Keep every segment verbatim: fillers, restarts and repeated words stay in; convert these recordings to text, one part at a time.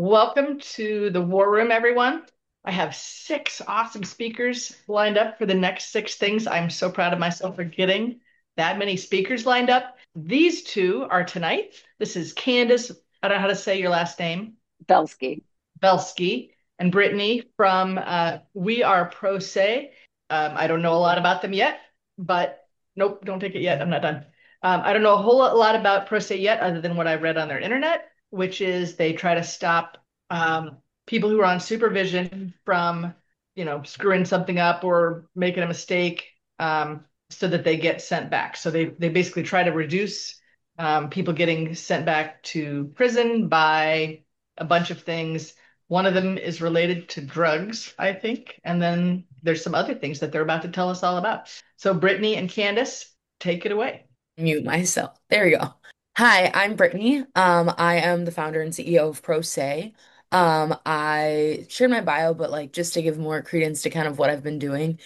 Welcome to the War Room, everyone. I have six awesome speakers lined up for the next six things. I'm so proud of myself for getting that many speakers lined up. These two are tonight. This is Candace, I don't know how to say your last name, Belsky. Belsky, and Brittany from uh, We Are Pro Se. Um, I don't know a lot about them yet, but nope, don't take it yet. I'm not done. Um, I don't know a whole lot about Pro Se yet, other than what I read on their internet, which is they try to stop um, people who are on supervision from, you know, screwing something up or making a mistake, um, so that they get sent back. So they they basically try to reduce um, people getting sent back to prison by a bunch of things. One of them is related to drugs, I think. And then there's some other things that they're about to tell us all about. So, Brittany and Candace, take it away. Mute myself. There you go. Hi, I'm Brittany. Um, I am the founder and C E O of ProSay. Um, I shared my bio, but like just to give more credence to kind of what I've been doing.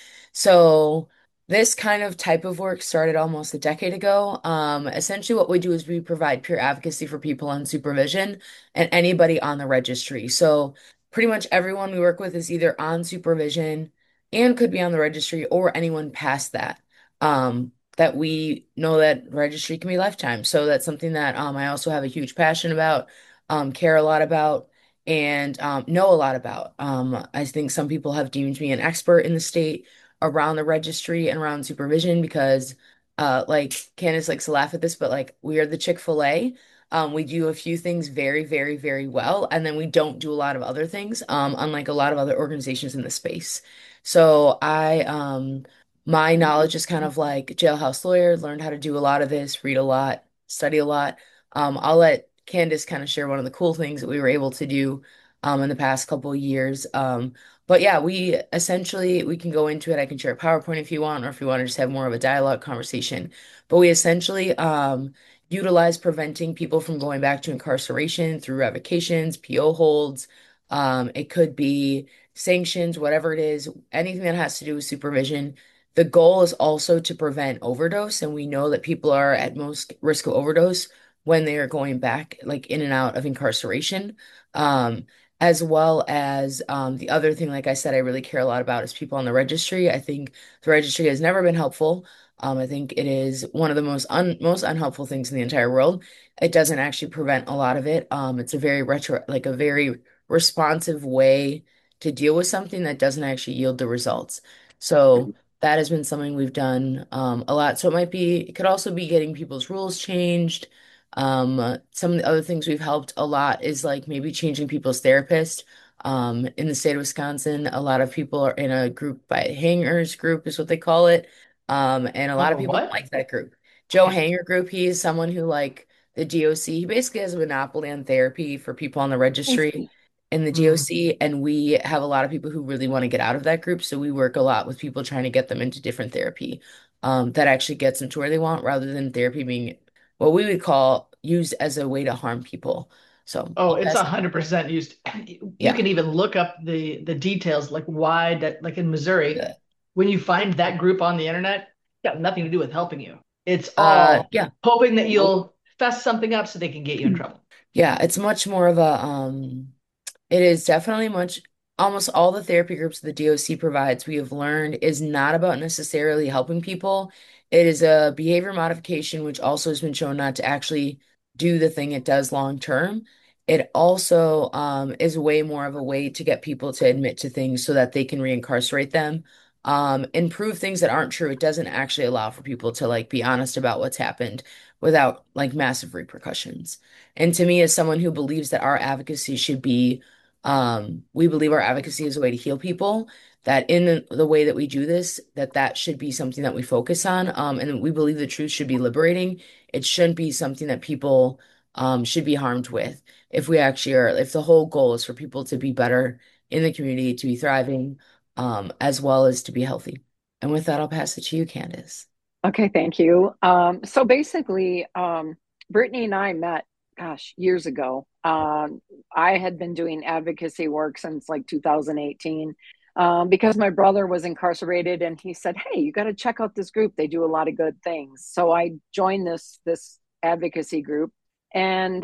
So this kind of type of work started almost a decade ago. Um, essentially what we do is we provide peer advocacy for people on supervision and anybody on the registry. So pretty much everyone we work with is either on supervision and could be on the registry or anyone past that. Um, that we know that registry can be lifetime. So that's something that um, I also have a huge passion about, um, care a lot about, and um, know a lot about. Um, I think some people have deemed me an expert in the state around the registry and around supervision because, uh, like Candace likes to laugh at this, but like we are the Chick-fil-A. Um, we do a few things very, very, very well, and then we don't do a lot of other things, um, unlike a lot of other organizations in the space. So I um my knowledge is kind of like jailhouse lawyer, learned how to do a lot of this, read a lot, study a lot. Um, I'll let Candace kind of share one of the cool things that we were able to do um, in the past couple of years. Um, but yeah, we essentially we can go into it. I can share a PowerPoint if you want, or if you want to just have more of a dialogue conversation. But we essentially um, utilize preventing people from going back to incarceration through revocations, P O holds. Um, it could be sanctions, whatever it is, anything that has to do with supervision. The goal is also to prevent overdose, and we know that people are at most risk of overdose when they are going back, like in and out of incarceration. Um, as well as um, the other thing, like I said, I really care a lot about is people on the registry. I think the registry has never been helpful. Um, I think it is one of the most un most unhelpful things in the entire world. It doesn't actually prevent a lot of it. Um, it's a very retro, like a very responsive way to deal with something that doesn't actually yield the results. So that has been something we've done um, a lot. So it might be, it could also be getting people's rules changed. Um, uh, some of the other things we've helped a lot is like maybe changing people's therapist. Um, in the state of Wisconsin, a lot of people are in a group by Hangers group is what they call it. Um, and a lot of Oh, people don't what? like that group. Joe Hanger group, he's someone who like the D O C, he basically has a monopoly on therapy for people on the registry in the Mm. D O C, and we have a lot of people who really want to get out of that group. So we work a lot with people trying to get them into different therapy um, that actually gets them to where they want, rather than therapy being what we would call used as a way to harm people. So Oh, I'll it's pass a it. hundred percent used. You Yeah. can even look up the the details, like why that, like in Missouri, Good. when you find that group on the internet, it's got nothing to do with helping you. It's Uh, all yeah. hoping that you'll fess something up so they can get you in trouble. Yeah, it's much more of a um it is definitely much, almost all the therapy groups the D O C provides, we have learned is not about necessarily helping people. It is a behavior modification, which also has been shown not to actually do the thing it does long term. It also um, is way more of a way to get people to admit to things so that they can reincarcerate them, um, and prove things that aren't true. It doesn't actually allow for people to like be honest about what's happened without like massive repercussions. And to me, as someone who believes that our advocacy should be um, we believe our advocacy is a way to heal people, that in the, the way that we do this, that that should be something that we focus on. Um, and we believe the truth should be liberating. It shouldn't be something that people um, should be harmed with. If we actually are, if the whole goal is for people to be better in the community, to be thriving, um, as well as to be healthy. And with that, I'll pass it to you, Candace. Okay, thank you. Um, so basically, um, Brittany and I met, gosh, years ago. Um, I had been doing advocacy work since like two thousand eighteen um, because my brother was incarcerated, and he said, "Hey, you got to check out this group. They do a lot of good things." So I joined this this advocacy group, and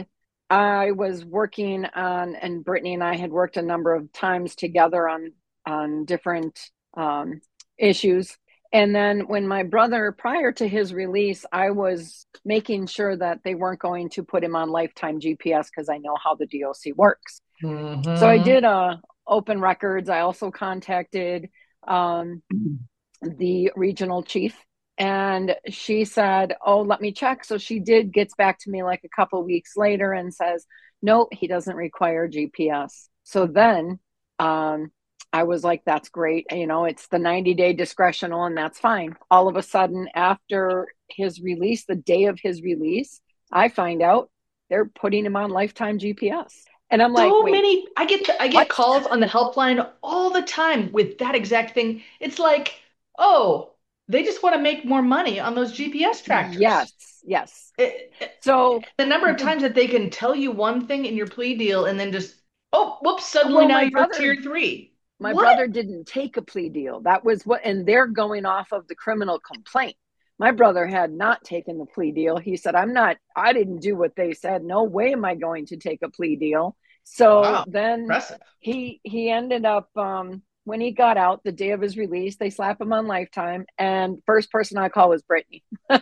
I was working on, and Brittany and I had worked a number of times together on on different um, issues. And then when my brother, prior to his release, I was making sure that they weren't going to put him on lifetime G P S because I know how the D O C works. So I Mm-hmm. did uh, open records. I also contacted um, the regional chief, and she said, oh, let me check. So she did, gets back to me like a couple weeks later and says, no, he doesn't require G P S. So then um, I was like, that's great. You know, it's the ninety day discretional, and that's fine. All of a sudden, after his release, the day of his release, I find out they're putting him on lifetime G P S. And I'm like, So wait, many, I get the, I get what? calls on the helpline all the time with that exact thing. It's like, oh, they just want to make more money on those G P S Yes, trackers. yes. It, it- So the number of the times that they can tell you one thing in your plea deal and then just, oh, whoops, suddenly well, now my you're brother tier three. my What? brother didn't take a plea deal. That was what, and they're going off of the criminal complaint. My brother had not taken the plea deal. He said, I'm not, I didn't do what they said. No way am I going to take a plea deal. So Wow, then impressive. he, he ended up, um, when he got out the day of his release, they slap him on lifetime. And first person I call was Brittany.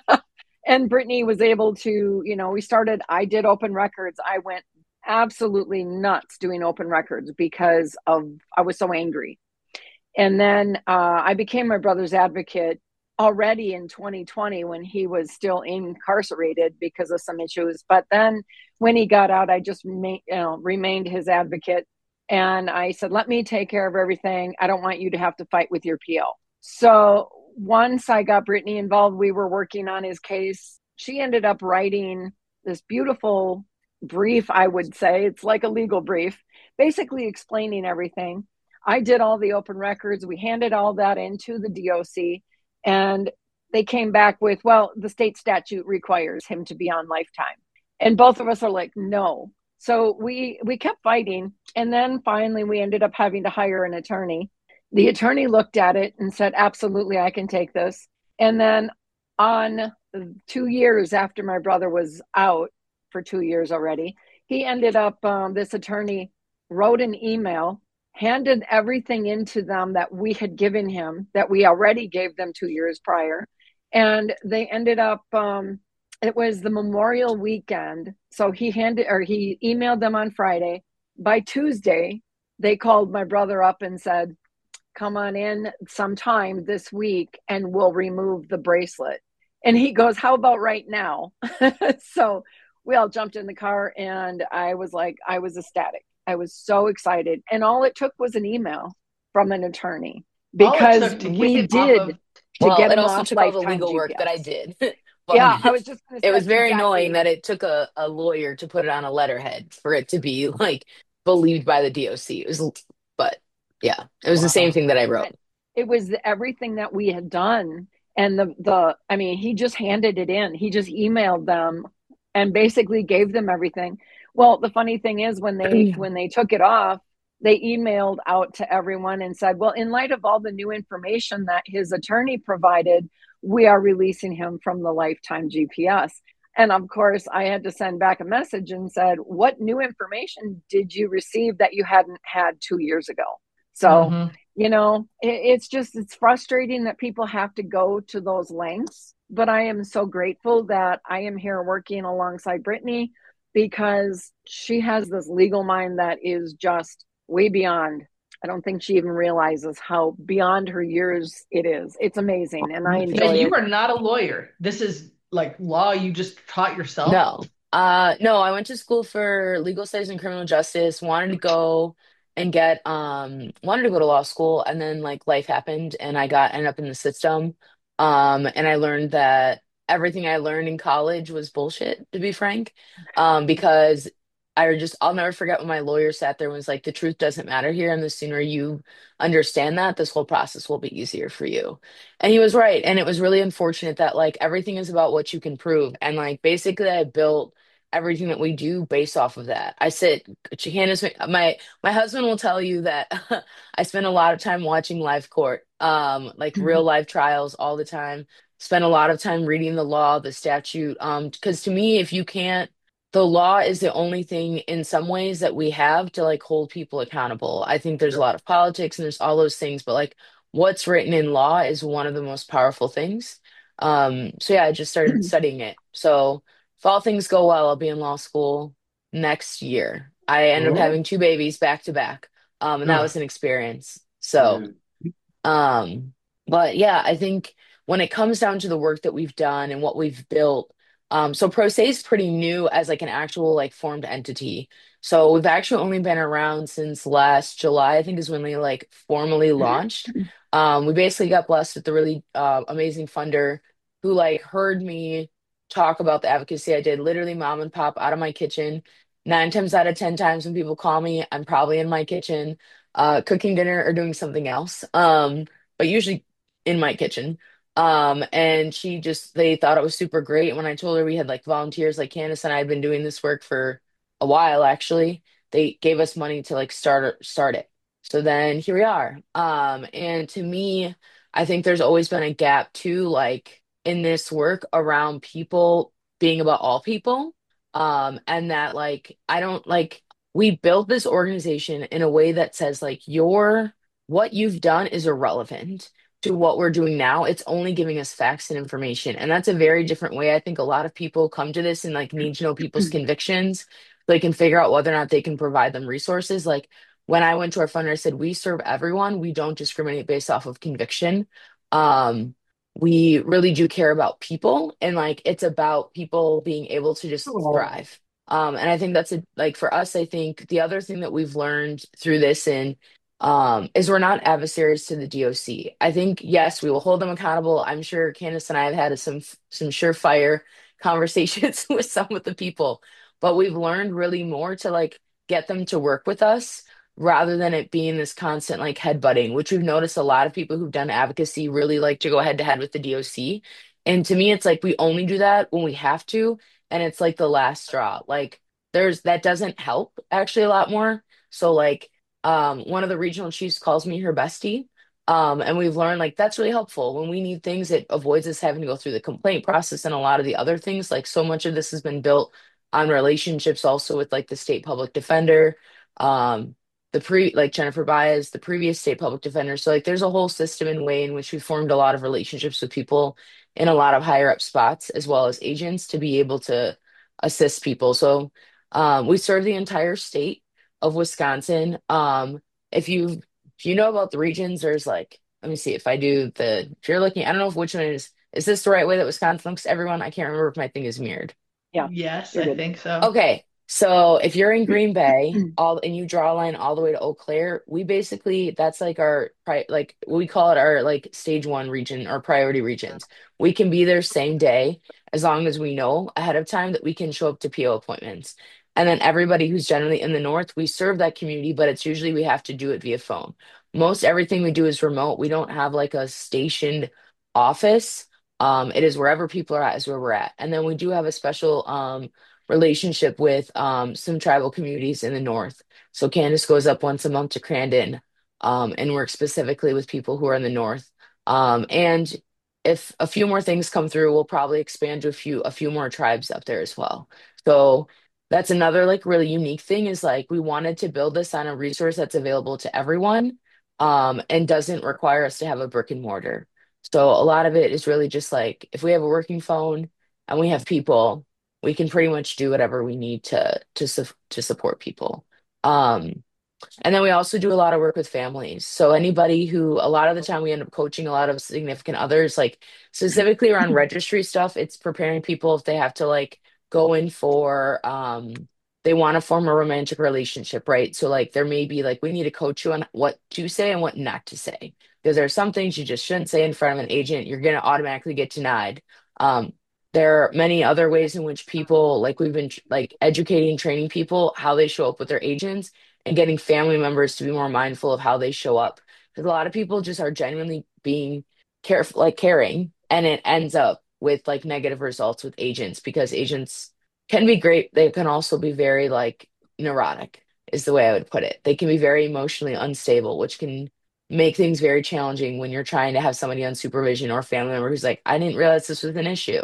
And Brittany was able to, you know, we started, I did open records. I went absolutely nuts doing open records because of, I was so angry. And then uh, I became my brother's advocate already in twenty twenty when he was still incarcerated because of some issues. But then when he got out, I just ma- you know, remained his advocate. And I said, let me take care of everything. I don't want you to have to fight with your P O. So once I got Brittany involved, we were working on his case. She ended up writing this beautiful brief, I would say. It's like a legal brief, basically explaining everything. I did all the open records. We handed all that into the D O C, and they came back with, well, the state statute requires him to be on lifetime. And both of us are like, no. So we we kept fighting, and then finally we ended up having to hire an attorney. The attorney looked at it and said, absolutely, I can take this. And then on two years after my brother was out for two years already, he ended up, um, this attorney wrote an email, handed everything into them that we had given him, that we already gave them two years prior. And they ended up, um, it was the Memorial weekend. So he handed, or he emailed them on Friday. By Tuesday, they called my brother up and said, come on in sometime this week and we'll remove the bracelet. And he goes, how about right now? So we all jumped in the car, and I was like, I was ecstatic. I was so excited. And all it took was an email from an attorney All it because took to get we him off did of, to Well, get it him also off took all the lifetime legal work that I G P S. did. But Yeah, I was just going to it say was that's very exactly annoying it. that it took a, a lawyer to put it on a letterhead for it to be like believed by the D O C. It was, but yeah, it was the same wow. thing that I wrote. It was everything that we had done. And the, the, I mean, he just handed it in. He just emailed them and basically gave them everything. Well, the funny thing is when they, when they took it off, they emailed out to everyone and said, well, in light of all the new information that his attorney provided, we are releasing him from the lifetime G P S. And of course, I had to send back a message and said, what new information did you receive that you hadn't had two years ago? So, Mm-hmm. you know, it, it's just, it's frustrating that people have to go to those lengths. But I am so grateful that I am here working alongside Brittany because she has this legal mind that is just way beyond. I don't think she even realizes how beyond her years it is. It's amazing, and I And enjoy you it. are not a lawyer. This is like law you just taught yourself. No. Uh no, I went to school for legal studies and criminal justice, wanted to go and get um wanted to go to law school, and then like life happened and I got ended up in the system. Um and I learned that everything I learned in college was bullshit, to be frank. Um because I just I'll never forget when my lawyer sat there and was like, the truth doesn't matter here, and the sooner you understand that, this whole process will be easier for you. And he was right. And it was really unfortunate that like everything is about what you can prove. And like basically I built everything that we do based off of that. I sit Candace, my my husband will tell you that I spend a lot of time watching live court, um, like real life trials all the time. Spend a lot of time reading the law, the statute. Um, because to me, if you can't the law is the only thing in some ways that we have to like hold people accountable. I think there's a lot of politics and there's all those things, but like what's written in law is one of the most powerful things. Um, so yeah, I just started studying it. So if all things go well, I'll be in law school next year. I ended up Oh, having two babies back to back. Um, and that no. was an experience. So Yeah. um, but yeah, I think when it comes down to the work that we've done and what we've built, um, so ProSay is pretty new as like an actual like formed entity. So we've actually only been around since last July, I think is when we like formally launched. Um, we basically got blessed with a really uh, amazing funder who like heard me talk about the advocacy I did, literally mom and pop out of my kitchen. Nine times out of ten times when people call me, I'm probably in my kitchen uh, cooking dinner or doing something else. Um, but usually in my kitchen. Um, and she just, they thought it was super great. When I told her we had like volunteers, like Candace and I had been doing this work for a while, actually, they gave us money to like start start it. So then here we are. Um, and to me, I think there's always been a gap too, like in this work around people being about all people. Um, and that like I don't like we built this organization in a way that says like your what you've done is irrelevant to what we're doing now. It's only giving us facts and information. And that's a very different way. I think a lot of people come to this and like need to know people's convictions. So they can figure out whether or not they can provide them resources. Like when I went to our funder, I said, we serve everyone. We don't discriminate based off of conviction. Um, we really do care about people and like it's about people being able to just Oh, thrive. Um, and I think that's a like for us, I think the other thing that we've learned through this and um is we're not adversaries to the D O C. I think yes, we will hold them accountable. I'm sure Candace and I have had some some surefire conversations with some of the people, but we've learned really more to like get them to work with us rather than it being this constant like headbutting, which we've noticed a lot of people who've done advocacy really like to go head to head with the D O C. And to me, it's like we only do that when we have to and it's like the last straw. Like there's that doesn't help actually a lot more. So like um one of the regional chiefs calls me her bestie. Um and we've learned like that's really helpful when we need things. It avoids us having to go through the complaint process and a lot of the other things. Like so much of this has been built on relationships also with like the state public defender. Um the pre like Jennifer Baez, the previous state public defender. So like there's a whole system and way in which we formed a lot of relationships with people in a lot of higher up spots as well as agents to be able to assist people. So um, we serve the entire state of Wisconsin. Um, if you if you know about the regions, there's like let me see if I do the if you're looking, I don't know if which one is is this the right way that Wisconsin looks to everyone? I can't remember if my thing is mirrored. Yeah, Yes, you're I good. think so. Okay, so if you're in Green Bay, all and you draw a line all the way to Eau Claire, we basically that's like our pri like we call it our like stage one region or priority regions. We can be there same day as long as we know ahead of time that we can show up to P O appointments. And then everybody who's generally in the north, we serve that community, but it's usually we have to do it via phone. Most everything we do is remote. We don't have like a stationed office. Um, it is wherever people are at is where we're at. And then we do have a special um relationship with um, some tribal communities in the north. So Candace goes up once a month to Crandon um, and works specifically with people who are in the north. Um, and if a few more things come through, we'll probably expand to a few a few more tribes up there as well. So that's another like really unique thing is like we wanted to build this on a resource that's available to everyone um, and doesn't require us to have a brick and mortar. So a lot of it is really just like if we have a working phone and we have people we can pretty much do whatever we need to to su- to support people. Um, and then we also do a lot of work with families. So anybody who a lot of the time we end up coaching a lot of significant others, like specifically around registry stuff, it's preparing people if they have to like go in for um they want to form a romantic relationship, right? So like there may be like we need to coach you on what to say and what not to say. Because there are some things you just shouldn't say in front of an agent. You're gonna automatically get denied. Um, there are many other ways in which people like we've been like educating, training people how they show up with their agents and getting family members to be more mindful of how they show up. Because a lot of people just are genuinely being careful, like caring, and it ends up with like negative results with agents because agents can be great. They can also be very like neurotic, is the way I would put it. They can be very emotionally unstable, which can make things very challenging when you're trying to have somebody on supervision or a family member who's like, I didn't realize this was an issue.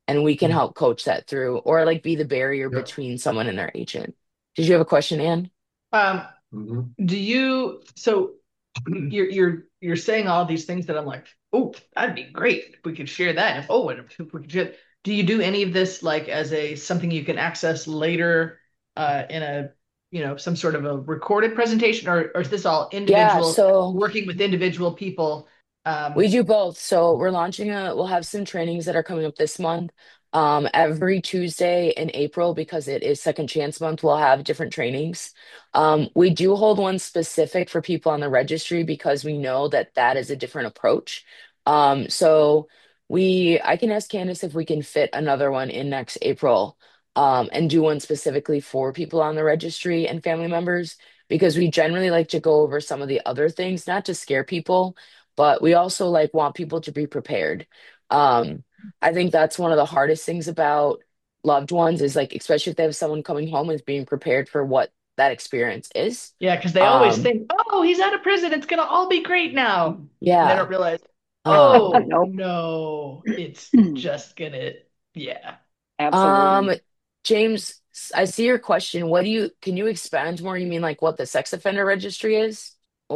and we can Mhm. help coach that through or like be the barrier Yep. between someone and their agent. Did you have a question, Anne? Um, Mhm. do you, so you're you're you're saying all these things that I'm like, oh, that'd be great if we could share that. If, oh, and if we could share, do you do any of this like as a something you can access later uh, in a you know some sort of a recorded presentation, or or is this all Yeah, individual so working with individual people? we Um, do both. So we're launching a, we'll have some trainings that are coming up this month. Um, every Tuesday in April, because it is Second Chance Month, we'll have different trainings. Um, we do hold one specific for people on the registry because we know that that is a different approach. Um, so we, I can ask Candace if we can fit another one in next April, um, and do one specifically for people on the registry and family members, because we generally like to go over some of the other things, not to scare people, but we also like want people to be prepared. Um, I think that's one of the hardest things about loved ones is like, especially if they have someone coming home, is being prepared for what that experience is. yeah, because they always Um, think, oh, he's out of prison, it's gonna all be great now, and they yeah. don't realize, Um, oh Nope. no, it's just gonna, yeah. um, Absolutely. James, I see your question. What do you, can you expand more? You mean like what the sex offender registry is?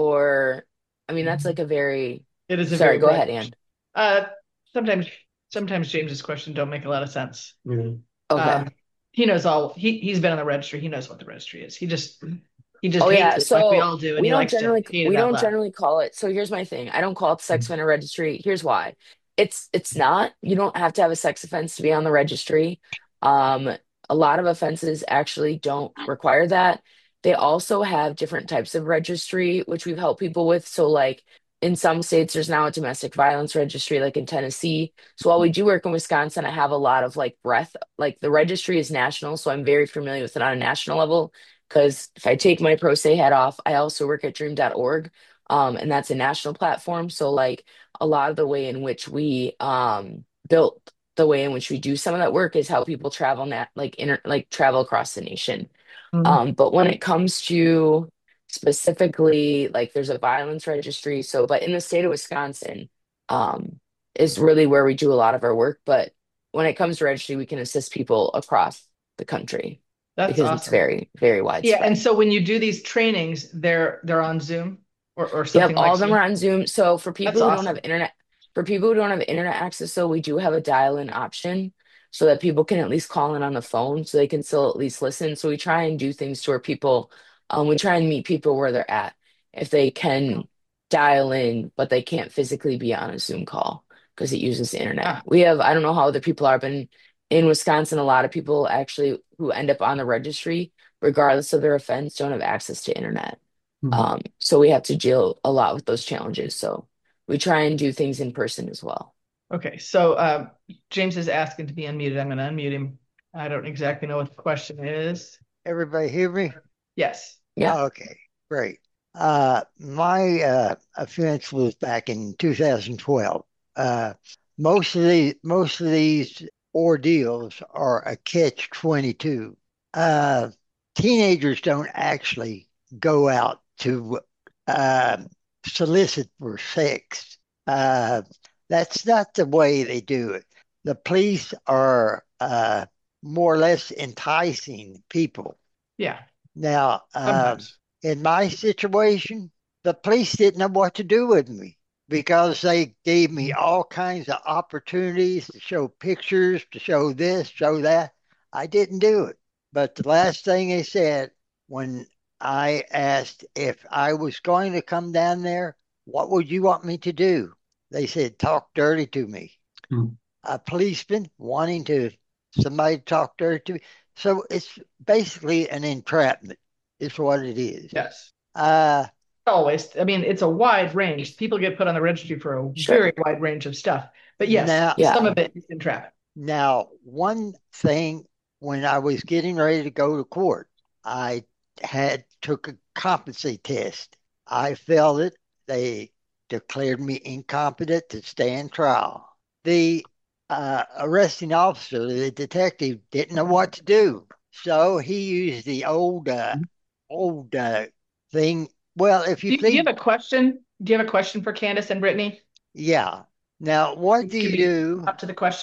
Or, I mean, that's like a very, It is a sorry, very go broad ahead, question. Ann. Uh, sometimes, sometimes James's question don't make a lot of sense. Yeah. Okay. Um, he knows all. He he's been on the registry. He knows what the registry is. He just he just Oh hates yeah, it like we so all do, and we he don't likes to generally hate it we out don't loud. generally call it. So here's my thing. I don't call it the sex offender registry. Here's why. It's it's not. You don't have to have a sex offense to be on the registry. Um, a lot of offenses actually don't require that. They also have different types of registry, which we've helped people with. So like in some states, there's now a domestic violence registry, like in Tennessee. So while we do work in Wisconsin, I have a lot of like breadth. Like the registry is national, so I'm very familiar with it on a national level because if I take my pro se hat off, I also work at dream dot org. Um, and that's a national platform. So like a lot of the way in which we um built the way in which we do some of that work is how people travel nat like inter like travel across the nation. Mhm. Um, but when it comes to specifically like there's a violence registry, so but in the state of Wisconsin, um, is really where we do a lot of our work. But when it comes to registry, we can assist people across the country That's because it's awesome. very, very Yeah, and widespread. so when you do these trainings, they're they're on Zoom or or Yep, something like all of them are Zoom. on Zoom. So for That's people who don't have awesome. internet, for people who don't have internet access, so we do have a dial-in option so that people can at least call in on the phone so they can still at least listen. So we try and do things to where people, um, we try and meet people where they're at. If they can dial in, but they can't physically be on a Zoom call because it uses the internet. Ah, We have, I don't know how other people are, but in, in Wisconsin, a lot of people actually who end up on the registry, regardless of their offense, don't have access to internet. Mhm. Um, so we have to deal a lot with those challenges. So we try and do things in person as well. okay. So um, James is asking to be unmuted. I'm going to unmute him. I don't exactly know what the question is. Everybody hear me? Yes. Yeah. Okay, great. Uh, my uh, offense was back in two thousand twelve. Uh, most of these most of these ordeals are a catch twenty-two. Uh, Teenagers don't actually go out to uh, solicit for sex. Uh, that's not the way they do it. The police are uh, more or less enticing people. Yeah. Now, uh, Sometimes. in my situation, the police didn't know what to do with me because they gave me all kinds of opportunities to show pictures, to show this, show that. I didn't do it. But the last thing they said when I asked if I was going to come down there, what would you want me to do? They said, talk dirty to me. Mhm. A policeman wanting to somebody to talk dirty to me. So it's basically an entrapment, is what it is. Yes. Uh, Always. I mean, it's a wide range. People get put on the registry for a very Sure. wide range of stuff. But yes, now, some Yeah. of it is entrapment. now, one thing when I was getting ready to go to court, I had took a competency test. I failed it. They declared me incompetent to stand trial. The uh, arresting officer, the detective, didn't know what to do, so he used the old uh, old uh, thing. Well, if you Do you, do you plead, have a question? Do you have a question for Candace and Brittany? yeah. Now, what do Can you we do? up to the question?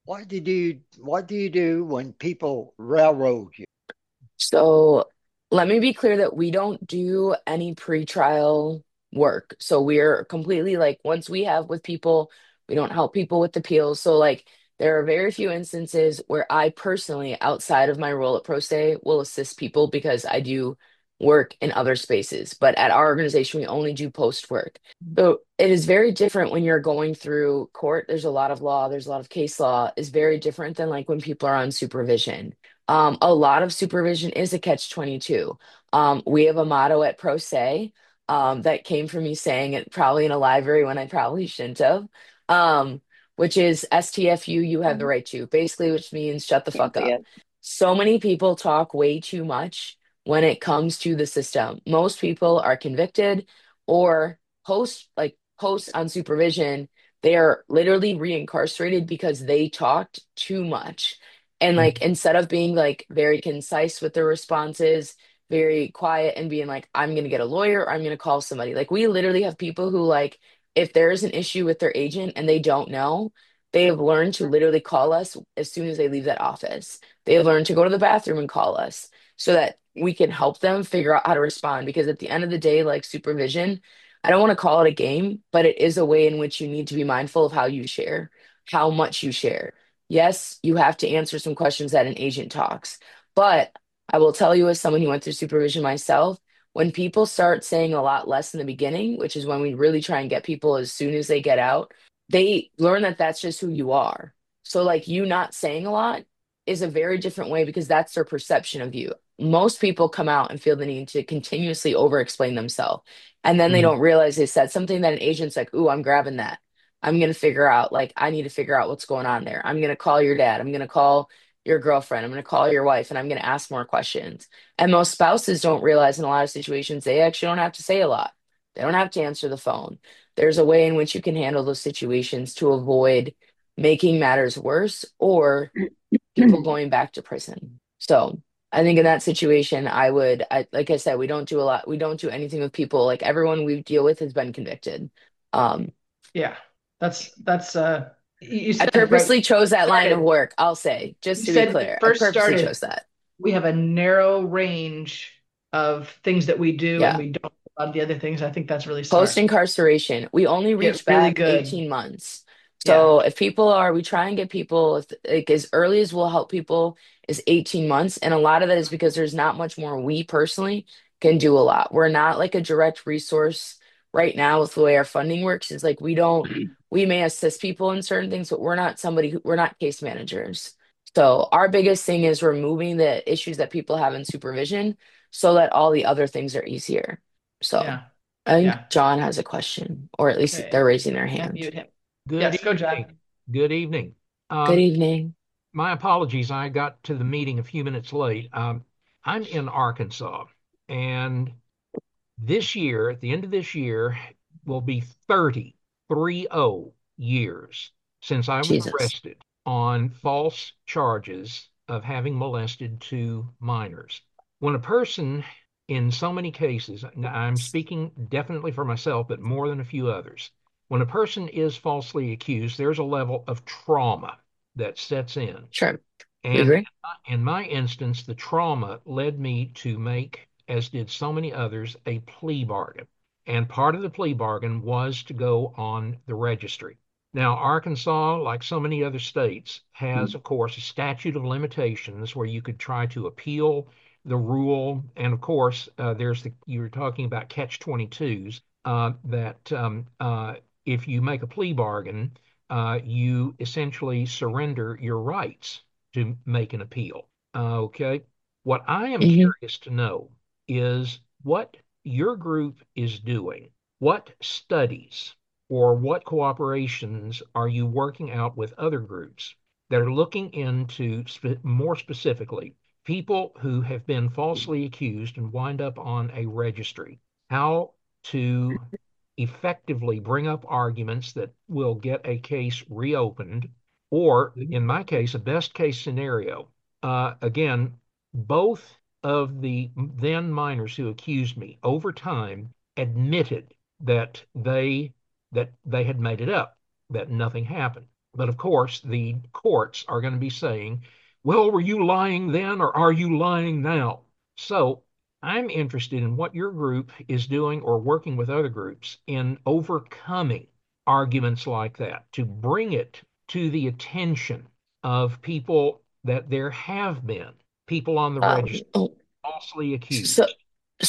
What did you what do you do when people railroad you? So let me be clear that we don't do any pretrial work. So we're completely like, once we have with people, we don't help people with appeals. So like there are very few instances where I personally, outside of my role at Pro Se, will assist people because I do work in other spaces. But at our organization, we only do post work. So it is very different when you're going through court. There's a lot of law, there's a lot of case law, is very different than like when people are on supervision. Um, a lot of supervision is a catch twenty-two. Um, we have a motto at Pro Se um, that came from me saying it probably in a library when I probably shouldn't have, um, which is S T F U, you have the right to, basically, which means shut the Can't fuck see up. it. So many people talk way too much when it comes to the system. Most people are convicted or post, like post on supervision. They are literally reincarcerated because they talked too much. And like instead of being like very concise with their responses, very quiet and being like, I'm gonna get a lawyer or I'm gonna call somebody. Like we literally have people who like if there's an issue with their agent and they don't know, they have learned to literally call us as soon as they leave that office. They have learned to go to the bathroom and call us so that we can help them figure out how to respond. Because at the end of the day, like supervision, I don't want to call it a game, but it is a way in which you need to be mindful of how you share, how much you share. Yes, you have to answer some questions that an agent talks. But I will tell you, as someone who went through supervision myself, when people start saying a lot less in the beginning, which is when we really try and get people as soon as they get out, they learn that that's just who you are. So, like, you not saying a lot is a very different way because that's their perception of you. Most people come out and feel the need to continuously over explain themselves. And then they Mhm. don't realize they said something that an agent's like, ooh, I'm grabbing that. I'm going to figure out, like, I need to figure out what's going on there. I'm going to call your dad. I'm going to call your girlfriend. I'm going to call your wife and I'm going to ask more questions. And most spouses don't realize in a lot of situations, they actually don't have to say a lot. They don't have to answer the phone. There's a way in which you can handle those situations to avoid making matters worse or people going back to prison. So I think in that situation, I would, I, like I said, we don't do a lot. We don't do anything with people. Like everyone we deal with has been convicted. Um, Yeah, that's that's uh you you I said right when purposely chose it that line of started. work, I'll say, You just to be said when it clear. I first purposely started, chose that. we have a narrow range of things that we do and Yeah. we don't do a lot of the other things. I think that's really Post smart. incarceration, we only Get reach really back good. eighteen months. Yeah. So if people are, we try and get people if, like as early as we'll help people is eighteen months. And a lot of that is because there's not much more we personally can do a lot. We're not like a direct resource right now with the way our funding works. Is like we don't, we may assist people in certain things, but we're not somebody who, we're not case managers. So our biggest thing is removing the issues that people have in supervision so that all the other things are easier. So. Yeah. I think Yeah. John has a question, or at least Okay. they're raising their Can't hand. mute him. Good Yes, go, evening. John. Good evening. Good Um, evening. my apologies. I got to the meeting a few minutes late. Um, I'm in Arkansas, and this year, at the end of this year, will be thirty, three oh years since I was Jesus. arrested on false charges of having molested two minors. When a person, in so many cases, now I'm speaking definitely for myself, but more than a few others, when a person is falsely accused, there's a level of trauma that sets in. Sure. We And agree. in my instance, the trauma led me to make, as did so many others, a plea bargain. And part of the plea bargain was to go on the registry. Now, Arkansas, like so many other states, has, of course, a statute of limitations where you could try to appeal the rule. And of course, uh, there's the, you were talking about catch twenty-twos, uh, that um, uh, if you make a plea bargain, uh, you essentially surrender your rights to make an appeal. Uh, okay. What I am Hmm. curious to know is what your group is doing. What studies or what cooperations are you working out with other groups that are looking into spe- more specifically people who have been falsely accused and wind up on a registry? How to effectively bring up arguments that will get a case reopened, or in my case, a best case scenario. Uh, again, both of the then minors who accused me over time admitted that they that they had made it up, that nothing happened. But of course, the courts are going to be saying, well, were you lying then or are you lying now? So I'm interested in what your group is doing or working with other groups in overcoming arguments like that, to bring it to the attention of people that there have been people on the Um, register falsely so, accused.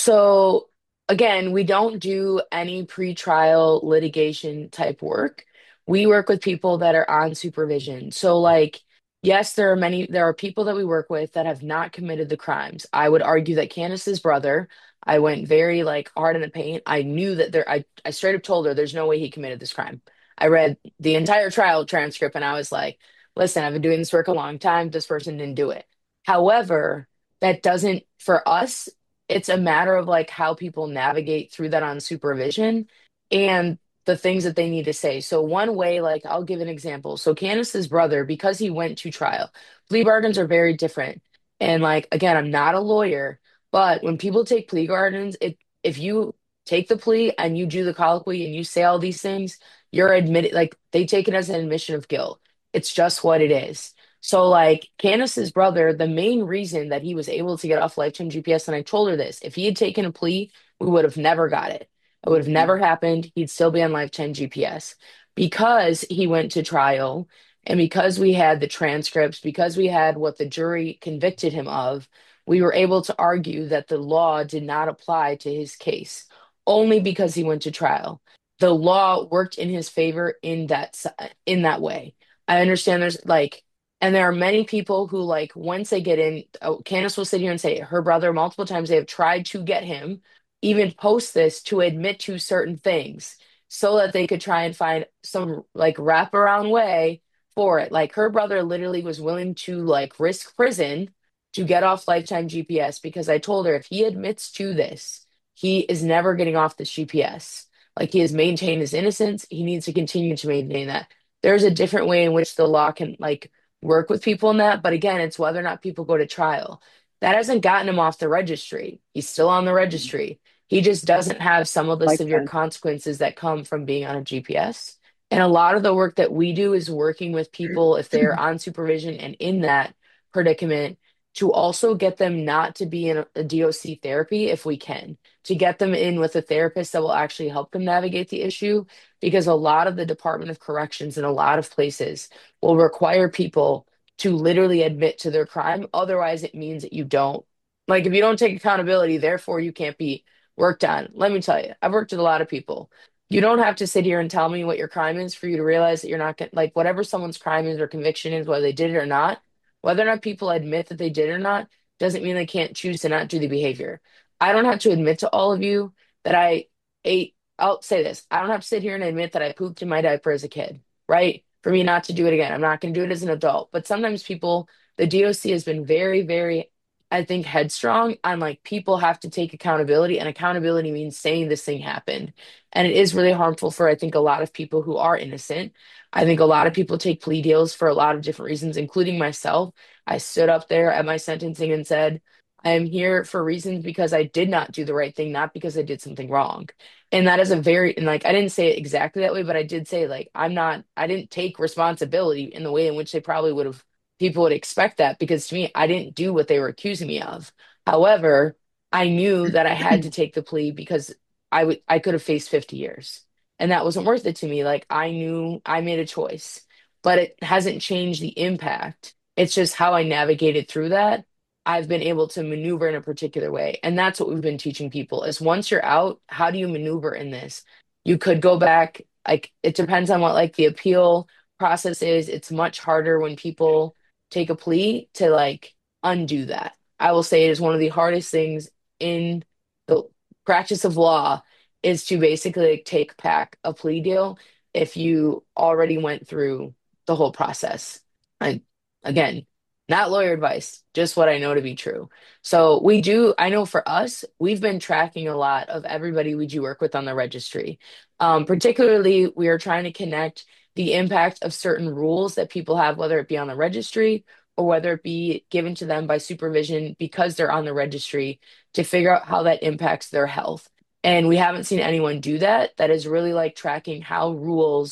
so again, we don't do any pretrial litigation type work. We work with people that are on supervision. So, like, yes, there are many, there are people that we work with that have not committed the crimes. I would argue that Candace's brother, I went very like hard in the paint. I knew that there, I, I straight up told her there's no way he committed this crime. I read the entire trial transcript and I was like, listen, I've been doing this work a long time. This person didn't do it. However, that doesn't, for us, it's a matter of like how people navigate through that on supervision and the things that they need to say. So one way, like I'll give an example. So Candace's brother, because he went to trial, plea bargains are very different. And like again, I'm not a lawyer, but when people take plea bargains, it if you take the plea and you do the colloquy and you say all these things, you're admitted like they take it as an admission of guilt. It's just what it is. So, like Candace's brother, the main reason that he was able to get off lifetime G P S, and I told her this, if he had taken a plea, we would have never got it. It would have never happened. He'd still be on lifetime G P S because he went to trial and because we had the transcripts, because we had what the jury convicted him of, we were able to argue that the law did not apply to his case only because he went to trial. The law worked in his favor in that s- in that way. I understand there's like and there are many people who, like, once they get in, oh, Candace will sit here and say her brother multiple times they have tried to get him, even post this, to admit to certain things so that they could try and find some like wraparound way for it. Like her brother literally was willing to like risk prison to get off lifetime G P S because I told her if he admits to this, he is never getting off this G P S. Like he has maintained his innocence. He needs to continue to maintain that. There's a different way in which the law can like work with people in that. But again, it's whether or not people go to trial. That hasn't gotten him off the registry. He's still on the registry. He just doesn't have some of the severe Lifetime. consequences that come from being on a G P S. And a lot of the work that we do is working with people if they're on supervision and in that predicament to also get them not to be in a, a D O C therapy if we can, to get them in with a therapist that will actually help them navigate the issue. Because a lot of the Department of Corrections in a lot of places will require people to literally admit to their crime. Otherwise, it means that you don't. Like, if you don't take accountability, therefore, you can't be worked on. Let me tell you, I've worked with a lot of people. You don't have to sit here and tell me what your crime is for you to realize that you're not going to, like, whatever someone's crime is or conviction is, whether they did it or not, whether or not people admit that they did it or not, doesn't mean they can't choose to not do the behavior. I don't have to admit to all of you that I ate. I'll say this. I don't have to sit here and admit that I pooped in my diaper as a kid, right? For me not to do it again. I'm not going to do it as an adult. But sometimes people, the D O C has been very, very, I think, headstrong on like people have to take accountability, and accountability means saying this thing happened. And it is really harmful for, I think, a lot of people who are innocent. I think a lot of people take plea deals for a lot of different reasons, including myself. I stood up there at my sentencing and said, I am here for reasons because I did not do the right thing, not because I did something wrong. And that is a very, and like, I didn't say it exactly that way, but I did say, like, I'm not, I didn't take responsibility in the way in which they probably would have, people would expect that because to me, I didn't do what they were accusing me of. However, I knew that I had to take the plea because I would, I could have faced fifty years and that wasn't worth it to me. Like, I knew I made a choice, but it hasn't changed the impact. It's just how I navigated through that. I've been able to maneuver in a particular way. And that's what we've been teaching people is once you're out, how do you maneuver in this? You could go back, like it depends on what like the appeal process is. It's much harder when people take a plea to like undo that. I will say it is one of the hardest things in the practice of law is to basically like, take back a plea deal if you already went through the whole process. And again, not lawyer advice, just what I know to be true. So we do, I know for us, we've been tracking a lot of everybody we do work with on the registry. Um, particularly, we are trying to connect the impact of certain rules that people have, whether it be on the registry or whether it be given to them by supervision because they're on the registry to figure out how that impacts their health. And we haven't seen anyone do that. That is really like tracking how rules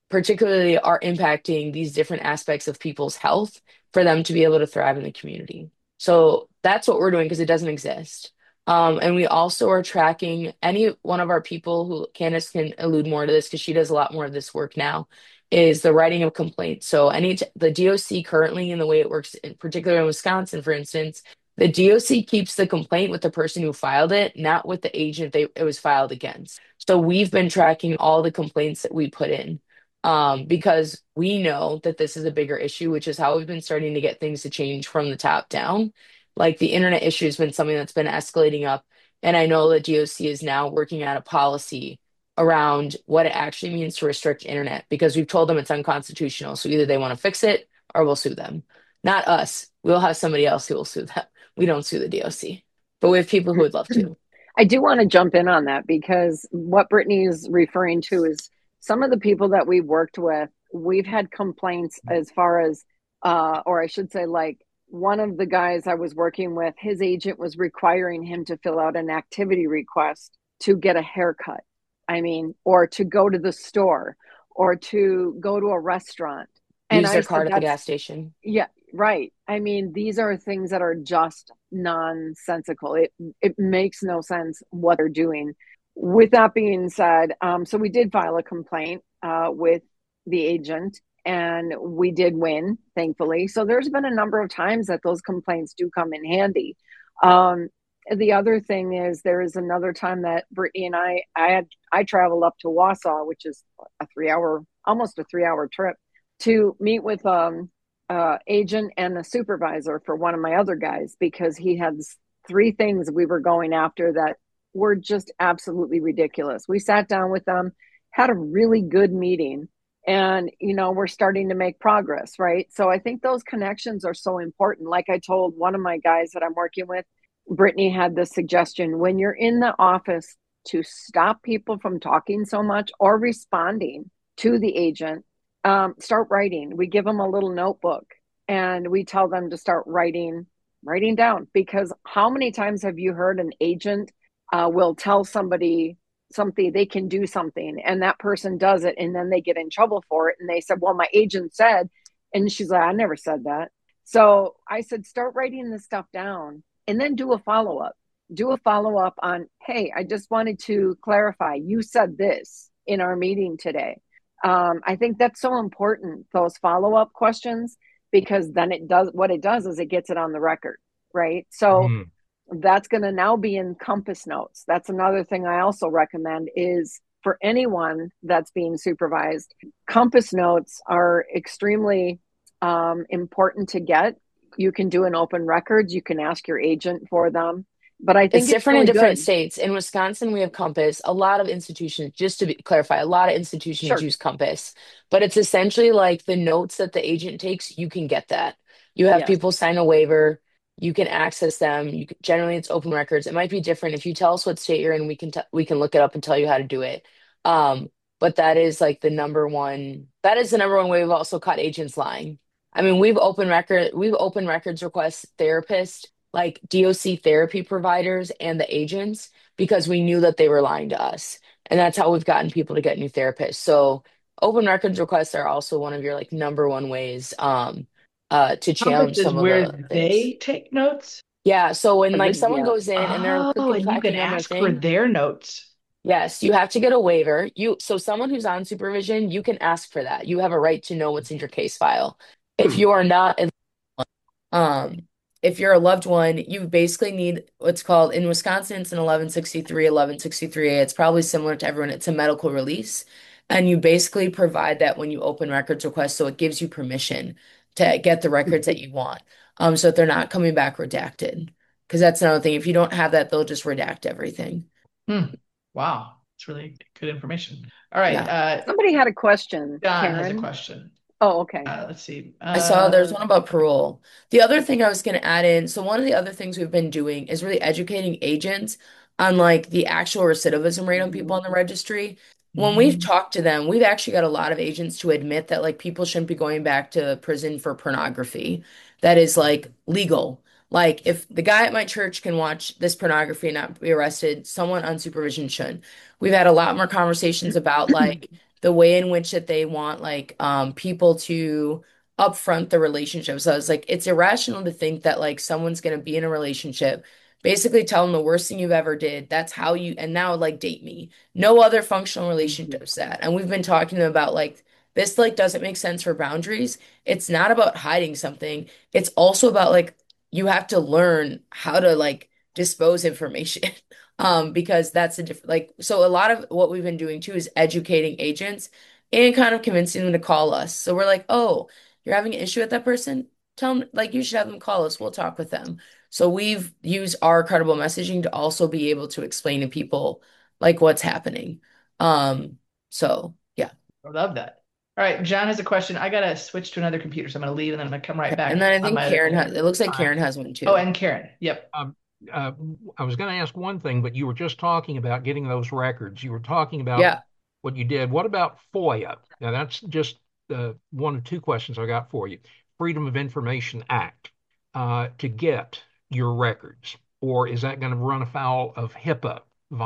particularly are impacting these different aspects of people's health for them to be able to thrive in the community. So that's what we're doing because it doesn't exist. Um, and we also are tracking any one of our people who Candace can allude more to this because she does a lot more of this work now, is the writing of complaints. So any t the D O C currently in the way it works, in particular in Wisconsin, for instance, the D O C keeps the complaint with the person who filed it, not with the agent they it was filed against. So we've been tracking all the complaints that we put in um, because we know that this is a bigger issue, which is how we've been starting to get things to change from the top down. Like the internet issue has been something that's been escalating up. And I know that D O C is now working out a policy around what it actually means to restrict internet because we've told them it's unconstitutional. So either they want to fix it or we'll sue them. Not us. We'll have somebody else who will sue them. We don't sue the D O C, but we have people who would love to. I do want to jump in on that because what Brittany is referring to is some of the people that we've worked with, we've had complaints as far as, uh, or I should say, like one of the guys I was working with, his agent was requiring him to fill out an activity request to get a haircut. I mean, or to go to the store or to go to a restaurant. And Use I their said, card at the that's, gas station. yeah, right. I mean, these are things that are just nonsensical. It it makes no sense what they're doing. With that being said, um, so we did file a complaint uh, with the agent, and we did win, thankfully. So there's been a number of times that those complaints do come in handy. Um, the other thing is there is another time that Brittany and I I had I traveled up to Wausau, which is a three hour, almost a three hour trip, to meet with um uh, agent and a supervisor for one of my other guys because he had three things we were going after that were just absolutely ridiculous. We sat down with them, had a really good meeting, and you know we're starting to make progress, right? So I think those connections are so important. Like I told one of my guys that I'm working with, Brittany had this suggestion when you're in the office to stop people from talking so much or responding to the agent, um, start writing. We give them a little notebook and we tell them to start writing, writing down. Because how many times have you heard an agent uh, will tell somebody something, they can do something, and that person does it, and then they get in trouble for it. And they said, well, my agent said, and she's like, I never said that. So I said, start writing this stuff down and then do a follow up. Do a follow up on, hey, I just wanted to clarify, you said this in our meeting today. Um, I think that's so important, those follow up questions, because then it does what it does is it gets it on the record, right? So Mm. that's going to now be in Compass Notes. That's another thing I also recommend is for anyone that's being supervised, Compass Notes are extremely um, important to get. You can do an open records. You can ask your agent for them. But I think It's it's different in really different good. states. In Wisconsin, we have Compass. A lot of institutions, just to be, clarify, a lot of institutions Sure. use Compass, but it's essentially like the notes that the agent takes, you can get that. You have Yes. people sign a waiver, you can access them. You can, generally, it's open records. It might be different if you tell us what state you're in. We can t we can look it up and tell you how to do it. Um, but that is like the number one. That is the number one way we've also caught agents lying. I mean, we've open record, we've open records requests therapists like D O C therapy providers and the agents because we knew that they were lying to us. And that's how we've gotten people to get new therapists. So open records requests are also one of your like number one ways um uh to Compass challenge is some of where the things. they take notes. Yeah, so when like someone Yeah. goes in and they're Oh, clicking and you can clacking on their ask for thing, their notes. yes, you have to get a waiver. You so someone who's on supervision, you can ask for that. You have a right to know what's in your case file. If you are not Um, if you're a loved one, you basically need what's called in Wisconsin, it's an eleven sixty-three, eleven sixty-three A. It's probably similar to everyone. It's a medical release. And you basically provide that when you open records requests. So it gives you permission to get the records that you want. Um, so that they're not coming back redacted. Because that's another thing. If you don't have that, they'll just redact everything. Hmm. Wow, it's really good information. All right, Yeah. uh, Somebody had a question, John has a Karen. question. Oh, okay. Uh, let's see. I saw there's Uh, one about parole. The other thing I was going to add in, so one of the other things we've been doing is really educating agents on like the actual recidivism rate on people on the registry. When we've mm, talked to them, we've actually got a lot of agents to admit that like people shouldn't be going back to prison for pornography. That is like legal. Like if the guy at my church can watch this pornography and not be arrested, someone on supervision should. We've had a lot more conversations about like the way in which that they want like um people to upfront the relationship. So it's like it's irrational to think that like someone's gonna be in a relationship, basically tell them the worst thing you've ever did. That's how you and now like date me. No other functional Mhm. relationship does that. And we've been talking to them about like this like doesn't make sense for boundaries. It's not about hiding something. It's also about like you have to learn how to like dispose information. Um, because that's a different like so a lot of what we've been doing too is educating agents and kind of convincing them to call us. So we're like, oh, you're having an issue with that person? Tell them like you should have them call us. We'll talk with them. So we've used our credible messaging to also be able to explain to people like what's happening. Um, so yeah. I love that. All right, John has a question. I gotta switch to another computer, so I'm gonna leave and then I'm gonna come right Okay. And back then I on think my other Karen computer. has it looks like Uh, Karen has one Oh, too. and Karen. Yep. um, uh, I was going to ask one thing, but you were just talking about getting those records. You were talking about Yeah. what you did. What about FOIA? Now, that's just uh, one or two questions I got for you. Freedom of Information Act uh, to get your records, or is that going to run afoul of HIPAA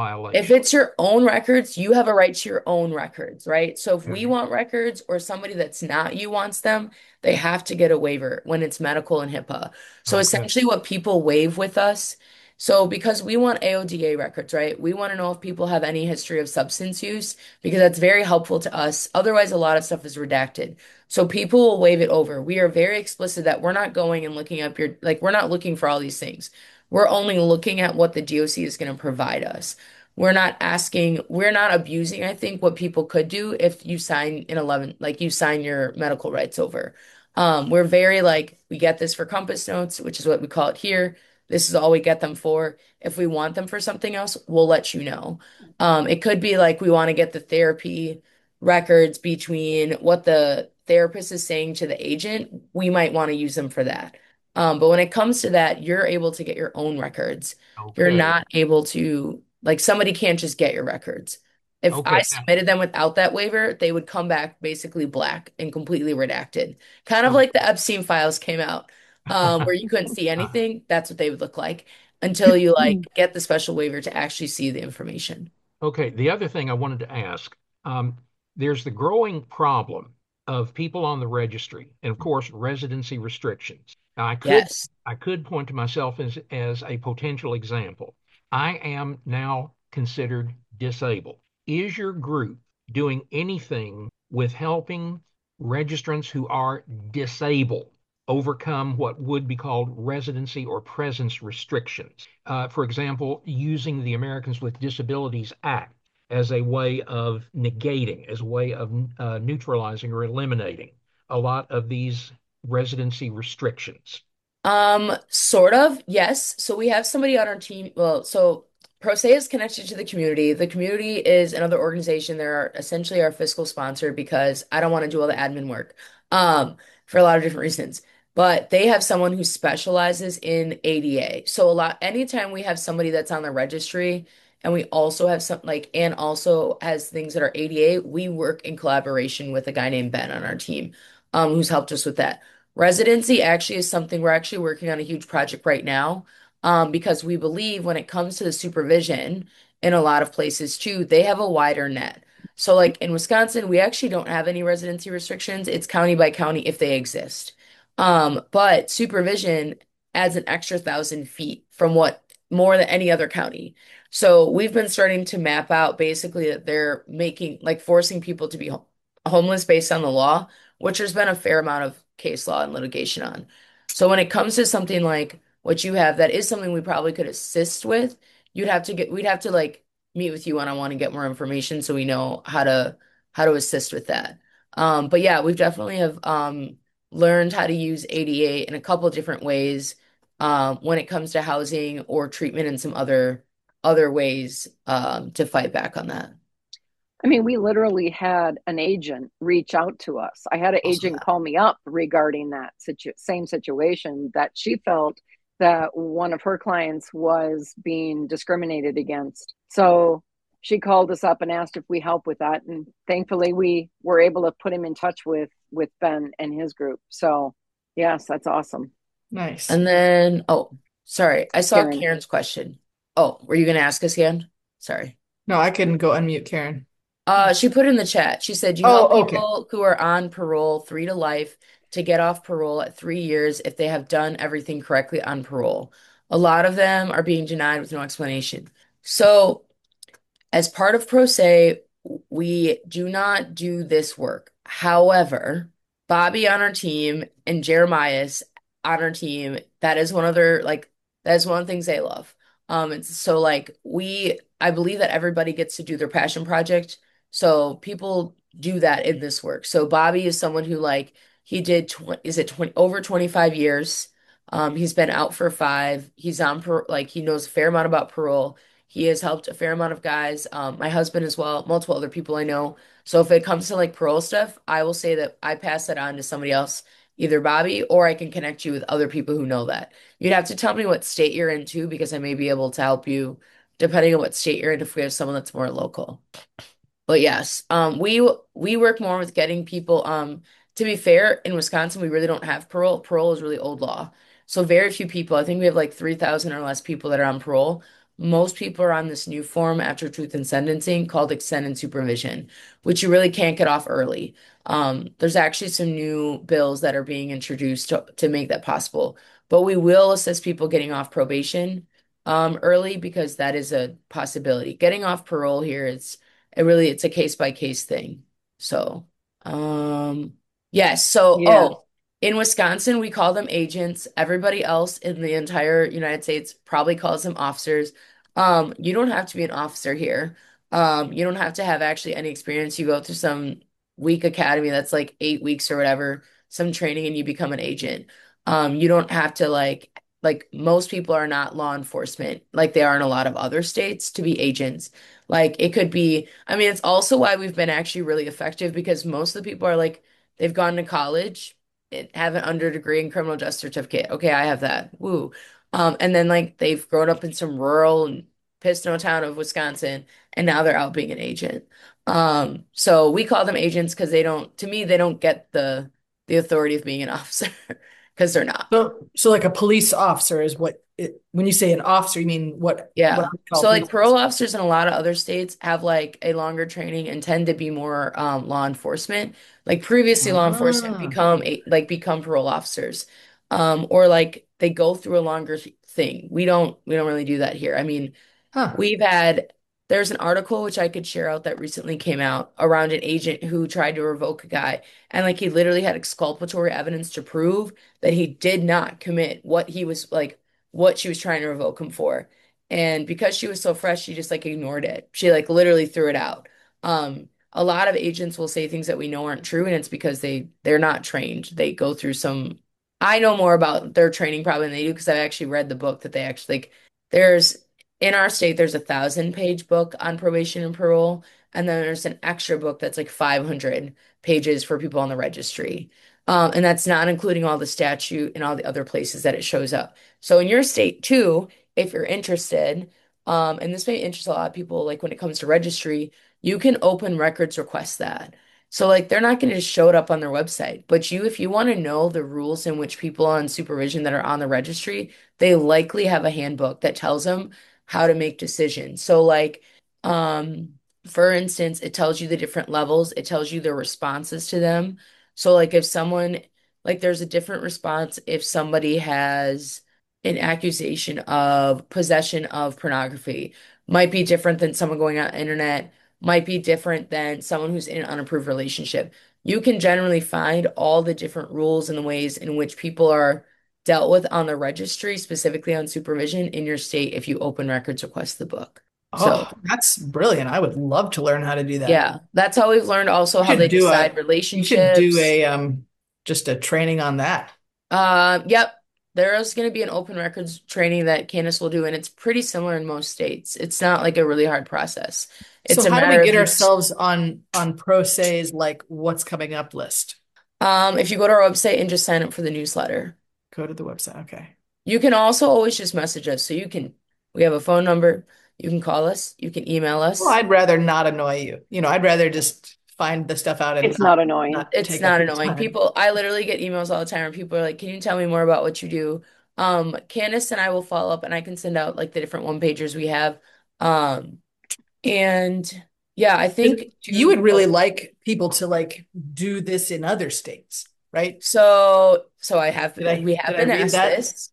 If violation? it's your own records, you have a right to your own records, right? So if we Okay. want records or somebody that's not you wants them, they have to get a waiver when it's medical and HIPAA. So Okay. essentially what people waive with us, so because we want A O D A records, right? We want to know if people have any history of substance use because that's very helpful to us. Otherwise, a lot of stuff is redacted. So people will waive it over. We are very explicit that we're not going and looking up your, like, we're not looking for all these things. We're only looking at what the D O C is going to provide us. We're not asking, we're not abusing, I think, what people could do if you sign in eleven, like you sign your medical rights over. Um, we're very like, we get this for compass notes, which is what we call it here. This is all we get them for. If we want them for something else, we'll let you know. Um, it could be like we want to get the therapy records between what the therapist is saying to the agent. We might want to use them for that. Um, but when it comes to that, you're able to get your own records. You're Okay. not able to, like, somebody can't just get your records. If I Okay. Now, submitted them without that waiver, they would come back basically black and completely redacted. Kind of so, like the Epstein files came out, um, where you couldn't see uh, anything. That's what they would look like until you like get the special waiver to actually see the information. okay, the other thing I wanted to ask, um, there's the growing problem of people on the registry, and of course, residency restrictions. Now, I could Yes. I could point to myself as as a potential example. I am now considered disabled. Is your group doing anything with helping registrants who are disabled overcome what would be called residency or presence restrictions? Uh, for example, using the Americans with Disabilities Act as a way of negating, as a way of uh, neutralizing or eliminating a lot of these residency restrictions. Um, sort of, yes. So we have somebody on our team. Well, so ProSe is connected to the community. The community is another organization. They're essentially our fiscal sponsor because I don't want to do all the admin work, um, for a lot of different reasons. But they have someone who specializes in A D A. So a lot, anytime we have somebody that's on the registry and we also have some like, and also has things that are A D A, we work in collaboration with a guy named Ben on our team, um, who's helped us with that. Residency actually is something we're actually working on a huge project right now, um, because we believe when it comes to the supervision in a lot of places too, they have a wider net. So, like in Wisconsin, we actually don't have any residency restrictions. It's county by county if they exist. Um, but supervision adds an extra thousand feet from what more than any other county. So we've been starting to map out basically that they're making like forcing people to be ho homeless based on the law, which there's been a fair amount of case law and litigation on. So when it comes to something like what you have, that is something we probably could assist with. You'd have to get, we'd have to like meet with you one on one and get more information so we know how to how to assist with that. Um, but yeah, we've definitely have um learned how to use A D A in a couple of different ways, um, when it comes to housing or treatment and some other other ways um, to fight back on that. I mean, we literally had an agent reach out to us. I had an Also agent that. call me up regarding that situ- same situation that she felt that one of her clients was being discriminated against. So she called us up and asked if we help with that, and thankfully we were able to put him in touch with with Ben and his group. So yes, that's awesome, Nice. And then, oh, sorry, I saw Karen. Karen's question. Oh, were you going to ask us again? Sorry. No, I can go unmute Karen. Uh, she put in the chat. She said, you help Oh, okay. people who are on parole three to life to get off parole at three years if they have done everything correctly on parole. A lot of them are being denied with no explanation. So, as part of Pro Se, we do not do this work. However, Bobby on our team and Jeremiah's on our team, that is one of their like that is one of the things they love. Um, it's so like we I believe that everybody gets to do their passion project. So people do that in this work. So Bobby is someone who like he did twenty is it twenty over twenty-five years. Um, he's been out for five. He's on par like he knows a fair amount about parole. He has helped a fair amount of guys, um, my husband as well, multiple other people I know. So if it comes to like parole stuff, I will say that I pass that on to somebody else, either Bobby or I can connect you with other people who know that. You'd have to tell me what state you're in too, because I may be able to help you depending on what state you're in if we have someone that's more local. But yes, um, we we work more with getting people. Um, to be fair, in Wisconsin, we really don't have parole. Parole is really old law, so very few people. I think we have like three thousand or less people that are on parole. Most people are on this new form after truth and sentencing called extended supervision, which you really can't get off early. Um, there's actually some new bills that are being introduced to, to make that possible. But we will assist people getting off probation um, early because that is a possibility. Getting off parole here is it really it's a case by case thing. So, um, yes. So, Yeah. oh, in Wisconsin, we call them agents. Everybody else in the entire United States probably calls them officers. Um, you don't have to be an officer here. Um, you don't have to have actually any experience. You go through some week academy that's like eight weeks or whatever, some training, and you become an agent. Um, you don't have to like like most people are not law enforcement like they are in a lot of other states to be agents. Like it could be, I mean, it's also why we've been actually really effective because most of the people are like, they've gone to college and have an under degree in criminal justice certificate. Okay, I have that. Woo. Um, and then like they've grown up in some rural and Pisno town of Wisconsin, and now they're out being an agent. Um, so we call them agents because they don't, to me, they don't get the the authority of being an officer because they're not. So, so like a police officer is what it, when you say an officer, you mean what what Yeah. we call So like police parole officers? officers in a lot of other states have like a longer training and tend to be more um, law enforcement. Like previously law enforcement Ah, become a like become parole officers. Um, or like they go through a longer th- thing. We don't we don't really do that here. I mean, huh. we've had, there's an article which I could share out that recently came out around an agent who tried to revoke a guy. And like he literally had exculpatory evidence to prove that he did not commit what he was like, what she was trying to revoke him for. And because she was so fresh, she just like ignored it. She like literally threw it out. Um, a lot of agents will say things that we know aren't true, and it's because they they're not trained. They go through some. I know more about their training probably than they do because I've actually read the book that they actually like. There's in our state, there's a thousand page book on probation and parole, and then there's an extra book that's like five hundred pages for people on the registry. Um, and that's not including all the statute and all the other places that it shows up. So in your state too, if you're interested, um, and this may interest a lot of people, like when it comes to registry, you can open records request that. So like they're not going to just show it up on their website, but you, if you want to know the rules in which people on supervision that are on the registry, they likely have a handbook that tells them how to make decisions. So like um for instance, it tells you the different levels, it tells you the responses to them. So like if someone like there's a different response if somebody has an accusation of possession of pornography. Might be different than someone going on the internet, might be different than someone who's in an unapproved relationship. You can generally find all the different rules and the ways in which people are dealt with on the registry, specifically on supervision in your state if you open records request the book. So, Oh, that's brilliant. I would love to learn how to do that. yeah, that's how we've learned also You how they should do decide a you should do relationships. a um just a training on that. Uh, yep, there is going to be an open records training that Candace will do, and it's pretty similar in most states. It's not like a really hard process. So It's a how do we matter of get you, ourselves on on Pro Say's like what's coming up list? um, if you go to our website and just sign up for the newsletter. Go to the website. Okay. You can also always just message us. So you can, we have a phone number. You can call us. You can email Well, us. I'd rather not annoy you. You know, I'd rather just find the stuff out and It's not not annoying. not It's take up not your annoying. time. People, I literally get emails all the time where people are like, "Can you tell me more about what you do?" Um, Candace and I will follow up and I can send out like the different one pagers we have. Um, and Yeah, I 'Cause think you to would really go. like people to like do this in other states, right? So, so I have Did I we did have I been read asked that? this.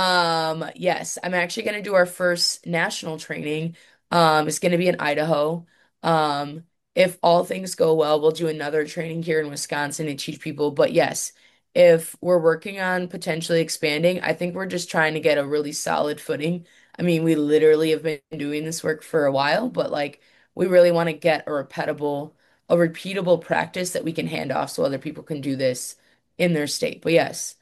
Um, yes, I'm actually going to do our first national training. Um, it's going to be in Idaho. Um, if all things go well, we'll do another training here in Wisconsin to teach people. But yes, if we're working on potentially expanding, I think we're just trying to get a really solid footing. I mean, we literally have been doing this work for a while, but like we really want to get a repeatable, a repeatable practice that we can hand off so other people can do this in their state. But yes,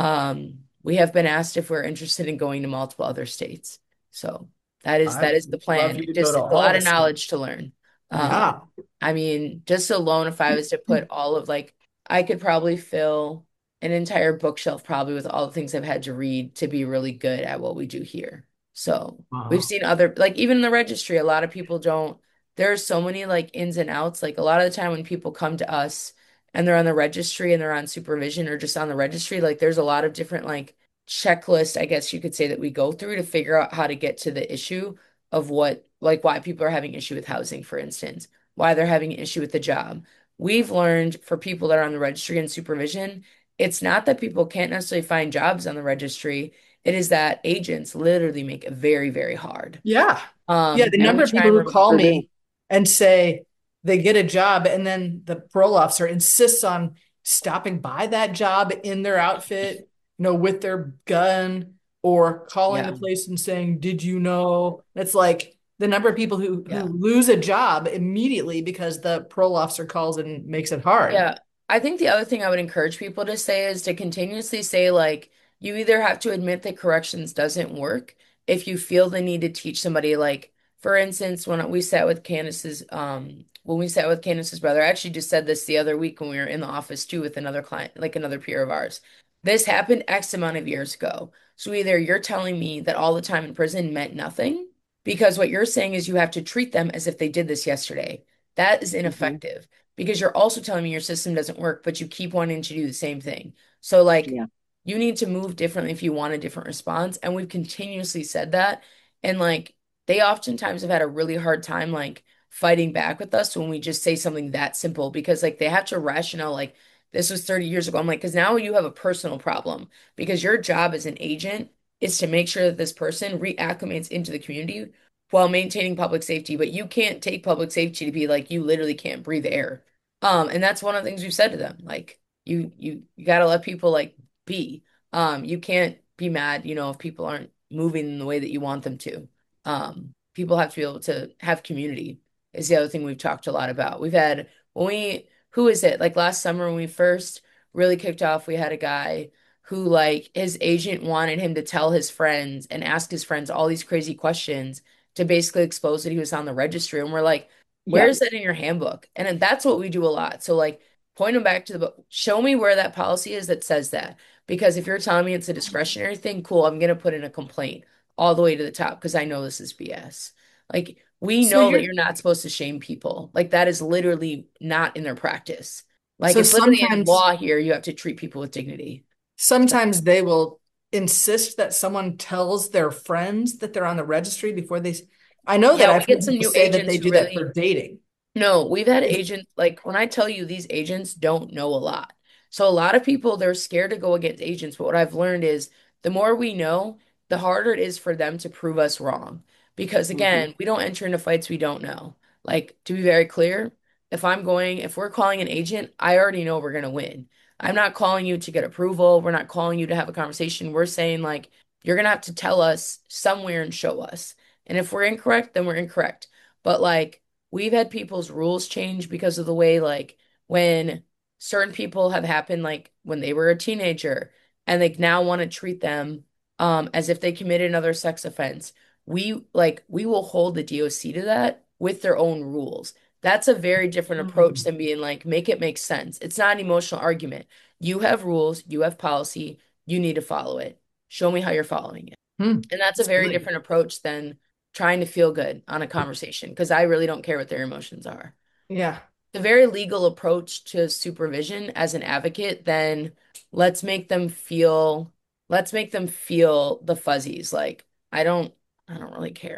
um, we have been asked if we're interested in going to multiple other states. So that is I that is the would love plan. you to go Just to it's a all lot the of states. knowledge to learn. Um, Yeah. I mean, just alone, if I was to put all of like, I could probably fill an entire bookshelf probably with all the things I've had to read to be really good at what we do here. So we've Wow. seen other, like even in the registry, a lot of people don't, there are so many like ins and outs. Like a lot of the time when people come to us, and they're on the registry and they're on supervision or just on the registry, like there's a lot of different like checklists, I guess you could say, that we go through to figure out how to get to the issue of what, like why people are having issue with housing, for instance, why they're having an issue with the job. We've learned for people that are on the registry and supervision, it's not that people can't necessarily find jobs on the registry. It is that agents literally make it very, very hard. Yeah. Yeah, Um, the and number we of try people and who call remove. Sure do. me and say they get a job and then the parole officer insists on stopping by that job in their outfit, you know, with their gun or calling the Yeah. place and saying, "Did you know?" It's like the number of people who who Yeah. lose a job immediately because the parole officer calls and makes it hard. Yeah, I think the other thing I would encourage people to say is to continuously say, like, you either have to admit that corrections doesn't work if you feel the need to teach somebody, like, for instance, when we sat with Candace's, um, when we sat with Candace's brother, I actually just said this the other week when we were in the office too with another client, like another peer of ours. This happened X amount of years ago. So either you're telling me that all the time in prison meant nothing, because what you're saying is you have to treat them as if they did this yesterday. That is Hmm. ineffective because you're also telling me your system doesn't work, but you keep wanting to do the same thing. So, like, Yeah. you need to move differently if you want a different response. And we've continuously said that. And, like, they oftentimes have had a really hard time, like, fighting back with us when we just say something that simple because, like, they have to rationale, like, this was thirty years ago. I'm like, because now you have a personal problem because your job as an agent is to make sure that this person reacclimates into the community while maintaining public safety. But you can't take public safety to be like, you literally can't breathe air. Um, and that's one of the things we've said to them. Like you you you gotta let people like be. Um, you can't be mad, you know, if people aren't moving in the way that you want them to. Um, people have to be able to have community is the other thing we've talked a lot about. We've had when we who is it? Like last summer when we first really kicked off, we had a guy who like his agent wanted him to tell his friends and ask his friends all these crazy questions to basically expose that he was on the registry. And we're like, where Yep. is that in your handbook? And then that's what we do a lot. So like point them back to the book. Show me where that policy is that says that. Because if you're telling me it's a discretionary thing, cool, I'm gonna put in a complaint all the way to the top because I know this is B S. Like we So know that you're you're not supposed to shame people. Like that is literally not in their practice. Like so it's literally in sometimes law here, you have to treat people with dignity. So sometimes they will insist that someone tells their friends that they're on the registry before they. I know that yeah, I've we get heard some people new say that agents they who do that really. for dating. No, we've had Is- agents, like when I tell you these agents don't know a lot. So a lot of people, they're scared to go against agents. But what I've learned is the more we know, the harder it is for them to prove us wrong. Because Hmm. again, we don't enter into fights we don't know. Like, to be very clear, if I'm going, if we're calling an agent, I already know we're going to win. I'm not calling you to get approval. We're not calling you to have a conversation. We're saying, like, you're going to have to tell us somewhere and show us. And if we're incorrect, then we're incorrect. But like, we've had people's rules change because of the way, like, when certain people have happened, like when they were a teenager, and they now want to treat them um, as if they committed another sex offense. We like we will hold the D O C to that with their own rules. That's a very different approach Hmm. than being like, make it make sense. It's not an emotional argument. You have rules, you have policy, you need to follow it. Show me how you're following it. Hmm. And that's a That's very good. different approach than trying to feel good on a conversation because I really don't care what their emotions are. Yeah. The very legal approach to supervision as an advocate, then let's make them feel, let's make them feel the fuzzies. Like, I don't, I don't really care.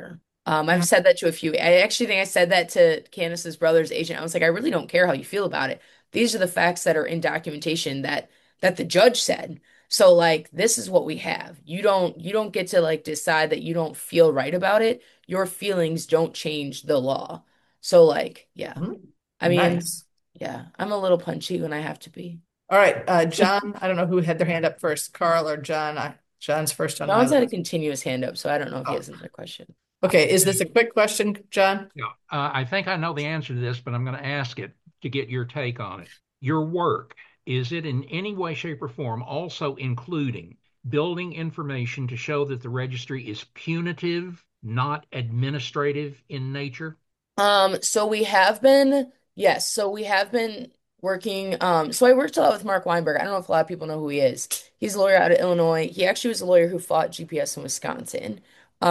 Um, I've said that to a few. I actually think I said that to Candace's brother's agent. I was like, I really don't care how you feel about it. These are the facts that are in documentation that that the judge said. So like this is what we have. You don't you don't get to like decide that you don't feel right about it. Your feelings don't change the law. So like, yeah. Mhm. I mean, Nice. yeah, I'm a little punchy when I have to be. All right, uh, John, I don't know who had their hand up first, Carl or John. I, John's first on my John's had a list. continuous hand up, so I don't know if he Oh, has another question. okay. Is this a quick question, John? Yeah, uh, I think I know the answer to this, but I'm going to ask it to get your take on it. Your work, is it in any way, shape, or form also including building information to show that the registry is punitive, not administrative in nature? Um, so we have been, yes, so we have been working. Um, so I worked a lot with Mark Weinberg. I don't know if a lot of people know who he is. He's a lawyer out of Illinois. He actually was a lawyer who fought G P S in Wisconsin.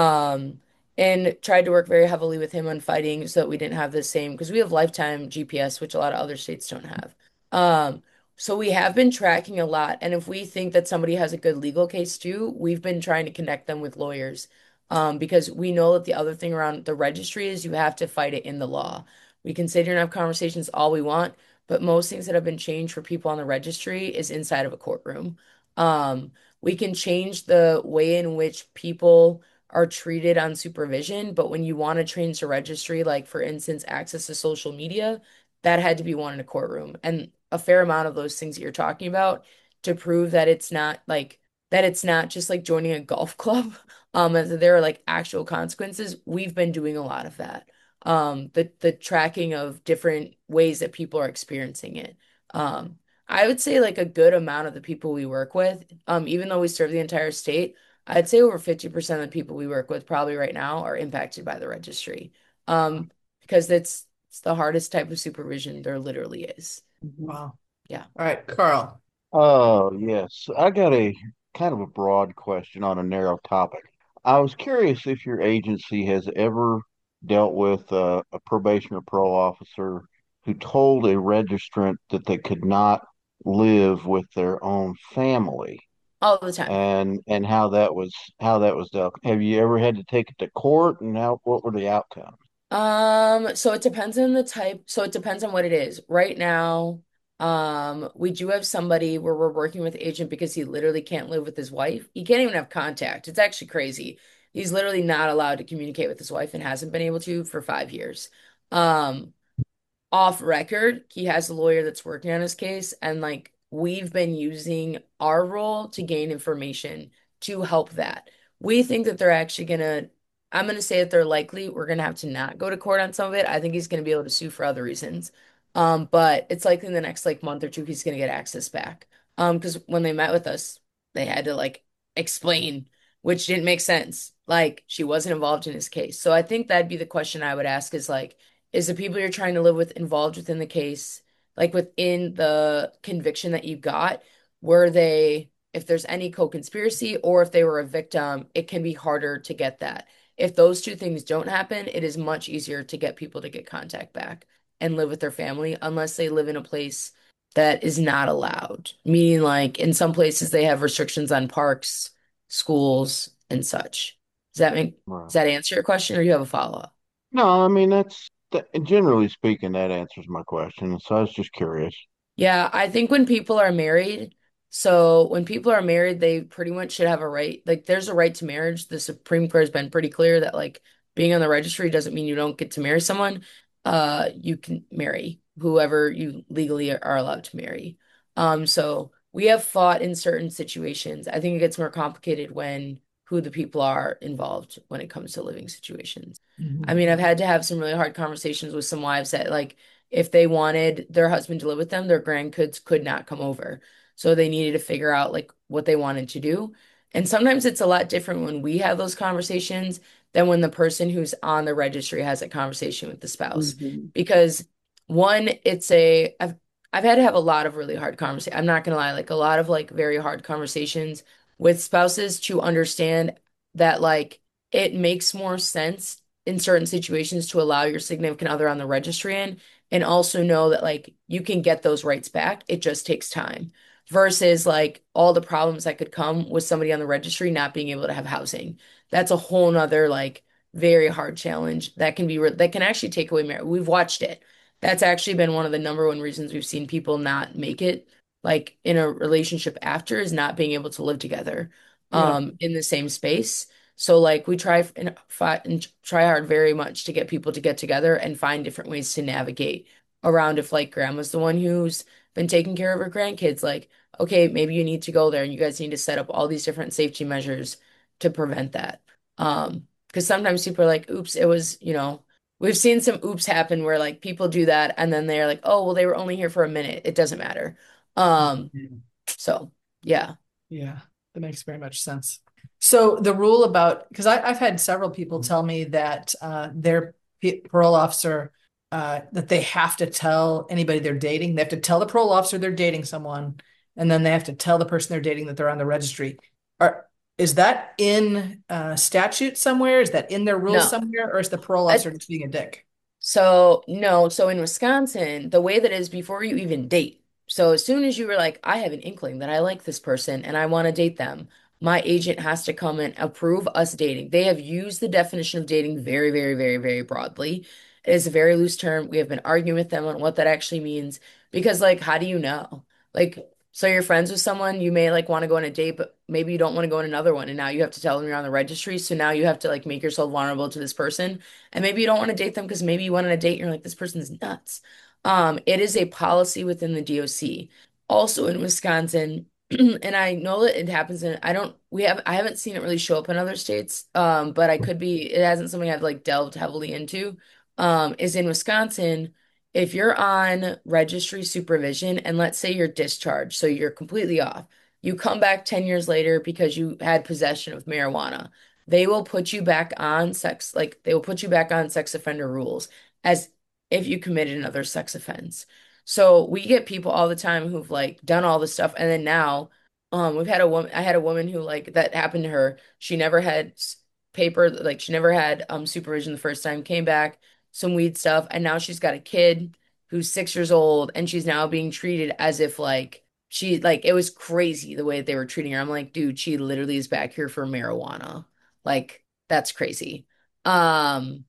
Um, and tried to work very heavily with him on fighting so that we didn't have the same, because we have lifetime G P S, which a lot of other states don't have. Um, so we have been tracking a lot. And if we think that somebody has a good legal case too, we've been trying to connect them with lawyers, um, because we know that the other thing around the registry is you have to fight it in the law. We can sit here and have conversations all we want, but most things that have been changed for people on the registry is inside of a courtroom. Um, we can change the way in which people are treated on supervision, but when you want to change the registry, like for instance, access to social media, that had to be won in a courtroom. And a fair amount of those things that you're talking about to prove that it's not like that it's not just like joining a golf club. Um, and that there are like actual consequences. We've been doing a lot of that. Um, the the tracking of different ways that people are experiencing it. Um, I would say like a good amount of the people we work with, um, even though we serve the entire state, I'd say over fifty percent of the people we work with probably right now are impacted by the registry. Um, because it's it's the hardest type of supervision there literally is. Wow. Yeah. All right, Carl. Oh, yes. I got a kind of a broad question on a narrow topic. I was curious if your agency has ever dealt with uh, a probation or parole officer who told a registrant that they could not live with their own family, All the time. and and how that was how that was dealt. Have you ever had to take it to court, and how what were the outcomes? Um, so it depends on the type. So it depends on what it is. Right now, um, we do have somebody where we're working with agent because he literally can't live with his wife. He can't even have contact. It's actually crazy. He's literally not allowed to communicate with his wife and hasn't been able to for five years. Um, Off record, he has a lawyer that's working on his case, and like we've been using our role to gain information to help that. We think that they're actually gonna, I'm gonna say that they're likely we're gonna have to not go to court on some of it. I think he's gonna be able to sue for other reasons. Um, but it's likely in the next like month or two he's gonna get access back. Um, because when they met with us, they had to like explain, which didn't make sense. Like she wasn't involved in his case. So I think that'd be the question I would ask is like, is the people you're trying to live with involved within the case, like within the conviction that you got? Were they, if there's any co-conspiracy or if they were a victim, it can be harder to get that. If those two things don't happen, it is much easier to get people to get contact back and live with their family unless they live in a place that is not allowed. Meaning, like in some places, they have restrictions on parks, schools, and such. Does that make, does Right. that answer your question or do you have a follow-up? No, I mean that's that, generally speaking, that answers my question. So I was just curious. Yeah, I think when people are married, so when people are married, they pretty much should have a right. Like, there's a right to marriage. The Supreme Court has been pretty clear that, like, being on the registry doesn't mean you don't get to marry someone. Uh, you can marry whoever you legally are allowed to marry. Um, so we have fought in certain situations. I think it gets more complicated when who the people are involved when it comes to living situations. I Mhm. mean, I've had to have some really hard conversations with some wives that, like, if they wanted their husband to live with them, their grandkids could not come over. So they needed to figure out like what they wanted to do. And sometimes it's a lot different when we have those conversations than when the person who's on the registry has a conversation with the spouse. Mhm. Because one, it's a I've I've had to have a lot of really hard conversations. I'm not gonna lie, like a lot of like very hard conversations with spouses to understand that like it makes more sense in certain situations to allow your significant other on the registry in and also know that like you can get those rights back. It just takes time versus like all the problems that could come with somebody on the registry not being able to have housing. That's a whole nother like very hard challenge that can be re that can actually take away marriage. We've watched it. That's actually been one of the number one reasons we've seen people not make it like in a relationship after is not being able to live together Yeah. um in the same space. So like we try f- and fight and try hard very much to get people to get together and find different ways to navigate around if like grandma's the one who's been taking care of her grandkids, like, okay, maybe you need to go there and you guys need to set up all these different safety measures to prevent that. Um, because sometimes people are like, oops, it was, you know, we've seen some oops happen where like people do that and then they're like, oh, well, they were only here for a minute. It doesn't matter. Um, so yeah. Yeah, that makes very much sense. So the rule about, because I've had several people tell me that uh, their p- parole officer, uh, that they have to tell anybody they're dating. They have to tell the parole officer they're dating someone, and then they have to tell the person they're dating that they're on the registry. Are, is that in uh, statute somewhere? Is that in their rules No. somewhere? Or is the parole officer just being a dick? So, no, so in Wisconsin, the way that is before you even date. So, as soon as you were like, I have an inkling that I like this person and I want to date them, my agent has to come and approve us dating. They have used the definition of dating very, very, very, very broadly. It is a very loose term. We have been arguing with them on what that actually means because, like, how do you know? Like, so you're friends with someone, you may like want to go on a date, but maybe you don't want to go on another one. And now you have to tell them you're on the registry. So now you have to like make yourself vulnerable to this person. And maybe you don't want to date them because maybe you went on a date and you're like, this person's nuts. Um, it is a policy within the D O C. Also in Wisconsin, and I know that it happens in, I don't, we have, I haven't seen it really show up in other states, um, but I could be, it hasn't something I've like delved heavily into, um, is in Wisconsin, if you're on registry supervision and let's say you're discharged, so you're completely off, you come back ten years later because you had possession of marijuana, they will put you back on sex, like they will put you back on sex offender rules as if you committed another sex offense. So we get people all the time who've like done all this stuff and then now um we've had a woman I had a woman who like that happened to her. She never had s- paper, like she never had um supervision the first time, came back, some weed stuff, and now she's got a kid who's six years old and she's now being treated as if like she like it was crazy the way that they were treating her. I'm like, dude, she literally is back here for marijuana. Like that's crazy. Um,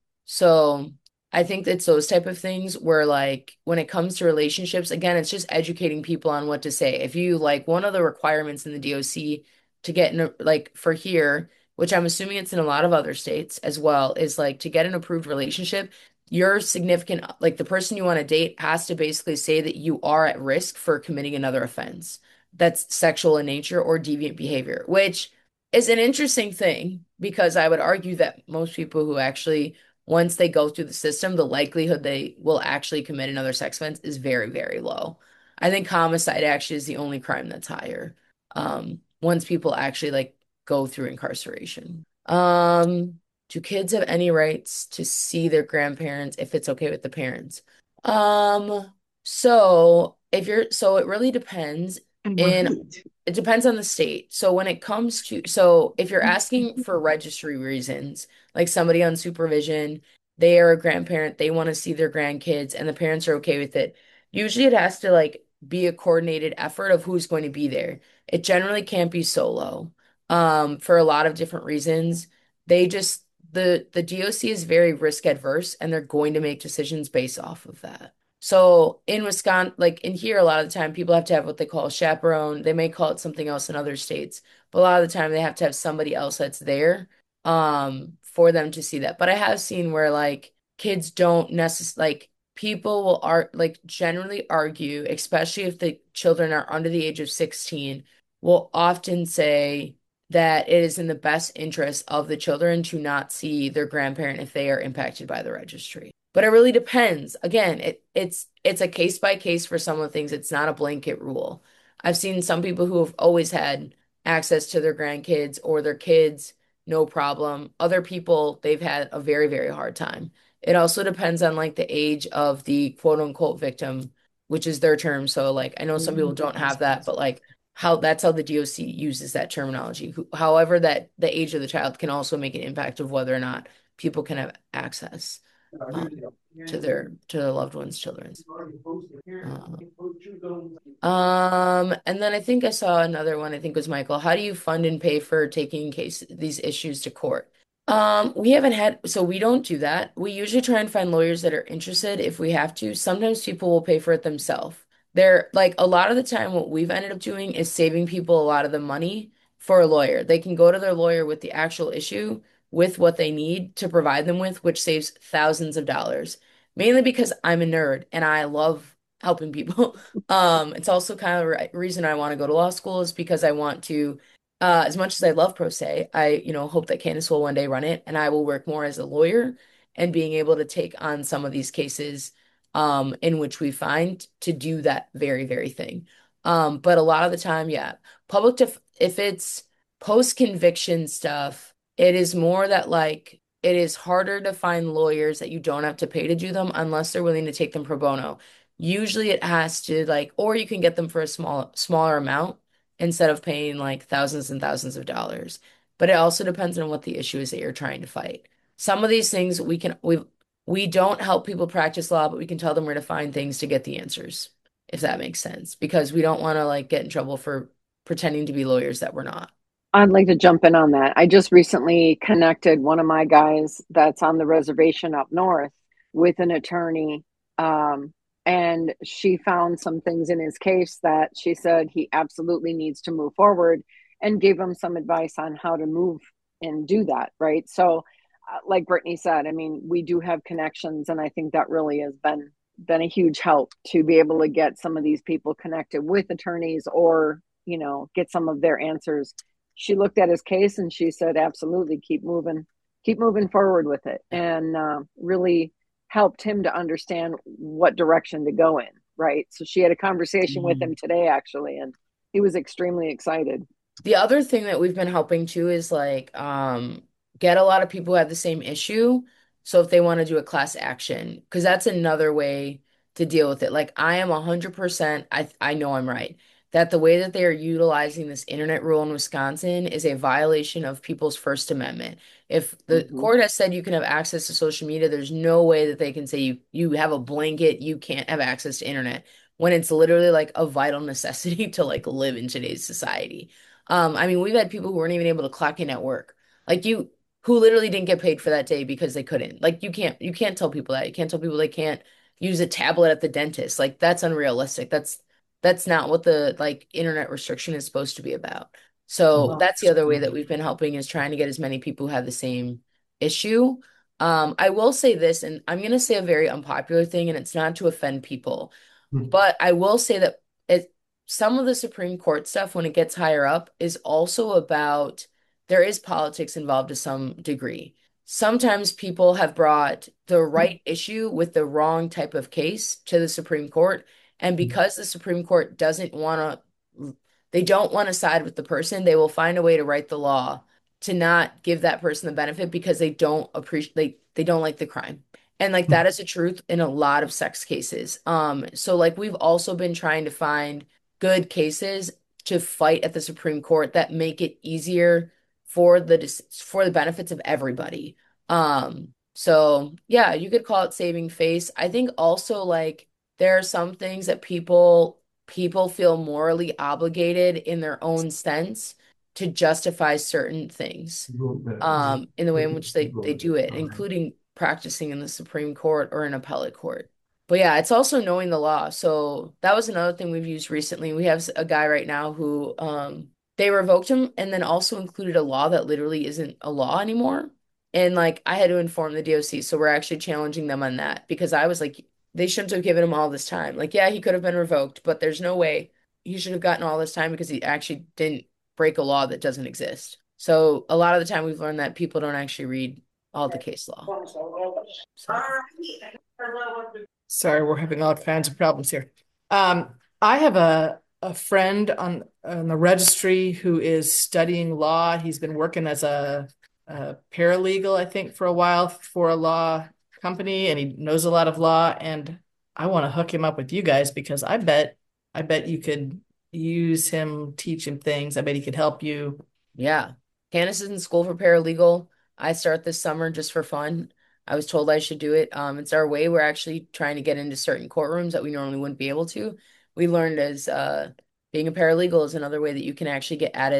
so I think it's those type of things where like when it comes to relationships, again, it's just educating people on what to say. If you like one of the requirements in the D O C to get in a, like for here, which I'm assuming it's in a lot of other states as well, is like to get an approved relationship, your significant like the person you want to date has to basically say that you are at risk for committing another offense that's sexual in nature or deviant behavior, which is an interesting thing because I would argue that most people who actually, once they go through the system, the likelihood they will actually commit another sex offense is very, very low. I think homicide actually is the only crime that's higher. Um, once people actually like go through incarceration. Um, do kids have any rights to see their grandparents if it's okay with the parents? Um, so if you're, so it really depends. And we're In hoot. it depends on the state. So when it comes to, so if you're asking for registry reasons, like somebody on supervision, they are a grandparent, they want to see their grandkids, and the parents are okay with it. Usually it has to like be a coordinated effort of who's going to be there. It generally can't be solo, um, for a lot of different reasons. They just, the the D O C is very risk adverse and they're going to make decisions based off of that. So in Wisconsin, like in here, a lot of the time people have to have what they call a chaperone. They may call it something else in other states, but a lot of the time they have to have somebody else that's there um for them to see that. But I have seen where like kids don't necessarily like people will art like generally argue, especially if the children are under the age of sixteen, will often say that it is in the best interest of the children to not see their grandparent if they are impacted by the registry. But it really depends. Again, it it's it's a case by case for some of the things. It's not a blanket rule. I've seen some people who have always had access to their grandkids or their kids, no problem. Other people, they've had a very, very hard time. It also depends on like the age of the quote unquote victim, which is their term. So like I know some people don't have that, but like how that's how the D O C uses that terminology. Who- However, that the age of the child can also make an impact of whether or not people can have access um, to their to their loved ones' children. Uh, um, and then I think I saw another one. I think it was Michael. How do you fund and pay for taking case these issues to court? Um, we haven't had, so we don't do that. We usually try and find lawyers that are interested if we have to. Sometimes people will pay for it themselves. They're like a lot of the time, what we've ended up doing is saving people a lot of the money for a lawyer. They can go to their lawyer with the actual issue, with what they need to provide them with, which saves thousands of dollars. Mainly because I'm a nerd and I love helping people. Um, it's also kind of a re- reason I want to go to law school is because I want to uh, as much as I love Pro Se, I, you know, hope that Candace will one day run it and I will work more as a lawyer and being able to take on some of these cases um, in which we find to do that very, very thing. Um, but a lot of the time, yeah, public def if it's post-conviction stuff, it is more that like it is harder to find lawyers that you don't have to pay to do them unless they're willing to take them pro bono. Usually it has to like, or you can get them for a small, smaller amount instead of paying like thousands and thousands of dollars. But it also depends on what the issue is that you're trying to fight. Some of these things we can we we don't help people practice law, but we can tell them where to find things to get the answers, if that makes sense, because we don't want to like get in trouble for pretending to be lawyers that we're not. I'd like to jump in on that. I just recently connected one of my guys that's on the reservation up north with an attorney. Um, and she found some things in his case that she said he absolutely needs to move forward and gave him some advice on how to move and do that. Right. So, uh, like Brittany said, I mean, we do have connections, and I think that really has been been a huge help to be able to get some of these people connected with attorneys or, you know, get some of their answers. She looked at his case and she said, absolutely, keep moving, keep moving forward with it. And uh, really helped him to understand what direction to go in. Right. So she had a conversation with Mm. him today, actually, and he was extremely excited. The other thing that we've been helping too is like um get a lot of people who have the same issue. So if they want to do a class action, because that's another way to deal with it. Like I am one hundred percent, I I know I'm right, that the way that they are utilizing this internet rule in Wisconsin is a violation of people's First Amendment. If the Mm-hmm. court has said you can have access to social media, there's no way that they can say you you have a blanket, you can't have access to internet when it's literally like a vital necessity to like live in today's society. Um, I mean, we've had people who weren't even able to clock in at work. Like you, who literally didn't get paid for that day because they couldn't. Like you can't, you can't tell people that. You can't tell people they can't use a tablet at the dentist. Like that's unrealistic. That's that's not what the like internet restriction is supposed to be about. So that's the other way that we've been helping is trying to get as many people who have the same issue. Um, I will say this, and I'm going to say a very unpopular thing, and it's not to offend people. But I will say that it, some of the Supreme Court stuff, when it gets higher up, is also about there is politics involved to some degree. Sometimes people have brought the right issue with the wrong type of case to the Supreme Court. And because the Supreme Court doesn't want to, they don't want to side with the person, they will find a way to write the law to not give that person the benefit because they don't appreciate, they, they don't like the crime. And like that is the truth in a lot of sex cases. Um, so like we've also been trying to find good cases to fight at the Supreme Court that make it easier for the dis- for the benefits of everybody. Um, so yeah, you could call it saving face. I think also like there are some things that people people feel morally obligated in their own sense to justify certain things um, in the way in which they, they do it, including practicing in the Supreme Court or an appellate court. But yeah, it's also knowing the law. So that was another thing we've used recently. We have a guy right now who um, they revoked him and then also included a law that literally isn't a law anymore. And like I had to inform the D O C. So we're actually challenging them on that because I was like, they shouldn't have given him all this time. Like, yeah, he could have been revoked, but there's no way he should have gotten all this time because he actually didn't break a law that doesn't exist. So a lot of the time we've learned that people don't actually read all the case law. So Sorry, we're having all kinds of problems here. Um, I have a a friend on on the registry who is studying law. He's been working as a, a paralegal, I think, for a while for a law company, and he knows a lot of law. And I want to hook him up with you guys because I bet I bet you could use him, teach him things. I bet he could help you. yeah, Candace is in school for paralegal. I start this summer just for fun. I was told I should do it. Um, it's our way. We're actually trying to get into certain courtrooms that we normally wouldn't be able to. We learned as uh, being a paralegal is another way that you can actually get added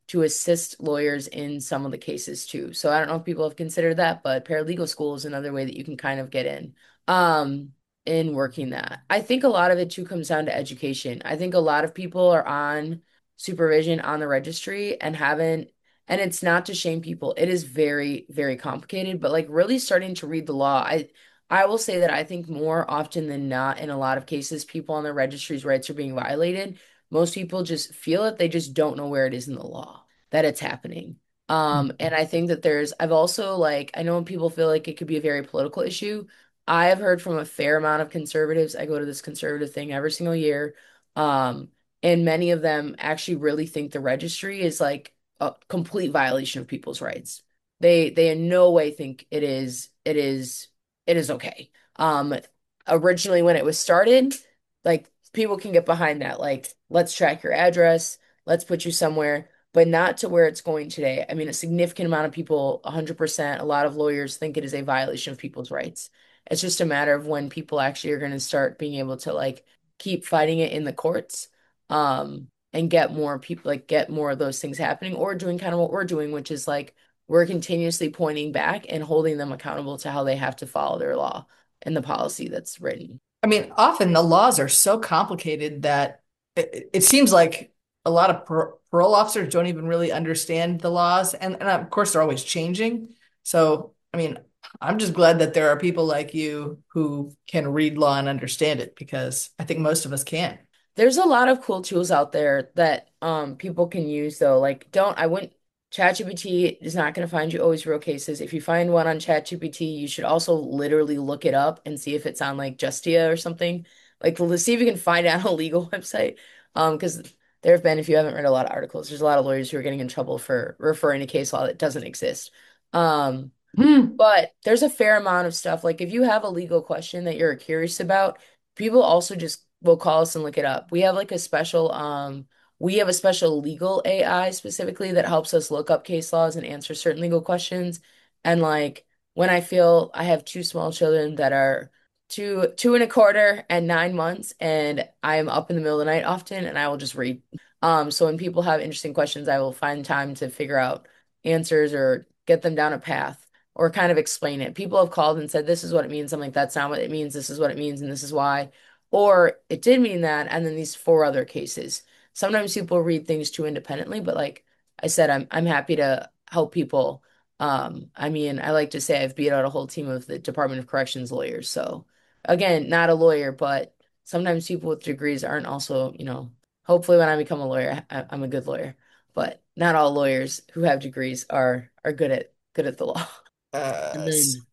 to assist lawyers in some of the cases too. So I don't know if people have considered that, but paralegal school is another way that you can kind of get in. Um, in working that. I think a lot of it too comes down to education. I think a lot of people are on supervision on the registry and haven't, and it's not to shame people. It is very, very complicated, but like really starting to read the law. I I will say that I think more often than not, in a lot of cases, people on the registry's rights are being violated. Most people just feel it. They just don't know where it is in the law that it's happening. Um, and I think that there's, I've also like, I know when people feel like it could be a very political issue. I have heard from a fair amount of conservatives. I go to this conservative thing every single year. Um, and many of them actually really think the registry is like a complete violation of people's rights. They they in no way think it is it is it is okay. Um, originally when it was started, like people can get behind that. Like, let's track your address, let's put you somewhere, but not to where it's going today. I mean, a significant amount of people, one hundred percent, a lot of lawyers think it is a violation of people's rights. It's just a matter of when people actually are going to start being able to like keep fighting it in the courts, um, and get more people, like get more of those things happening, or doing kind of what we're doing, which is like we're continuously pointing back and holding them accountable to how they have to follow their law and the policy that's written. I mean, often the laws are so complicated that it, it seems like a lot of par parole officers don't even really understand the laws. And, and of course, they're always changing. So, I mean, I'm just glad that there are people like you who can read law and understand it, because I think most of us can't. There's a lot of cool tools out there that um people can use though. Like don't I wouldn't ChatGPT is not going to find you always real cases. If you find one on ChatGPT, you should also literally look it up and see if it's on like Justia or something. Like let's see if you can find it on a legal website. Um, because there have been, if you haven't read a lot of articles, there's a lot of lawyers who are getting in trouble for referring to case law that doesn't exist. Um, Hmm. but there's a fair amount of stuff. Like if you have a legal question that you're curious about, people also just will call us and look it up. We have like a special um we have a special legal A I specifically that helps us look up case laws and answer certain legal questions. And like when I feel I have two small children that are two two and a quarter and nine months, and I am up in the middle of the night often and I will just read. Um, so when people have interesting questions, I will find time to figure out answers or get them down a path or kind of explain it. People have called and said, this is what it means. I'm like, that's not what it means. This is what it means, and this is why. Or it did mean that, and then these four other cases. Sometimes people read things too independently, but like I said, I'm I'm happy to help people. Um, I mean, I like to say I've beat out a whole team of the Department of Corrections lawyers. So again, not a lawyer, but sometimes people with degrees aren't also, you know, hopefully when I become a lawyer, I, I'm a good lawyer. But not all lawyers who have degrees are are good at good at the law. And Uh, then,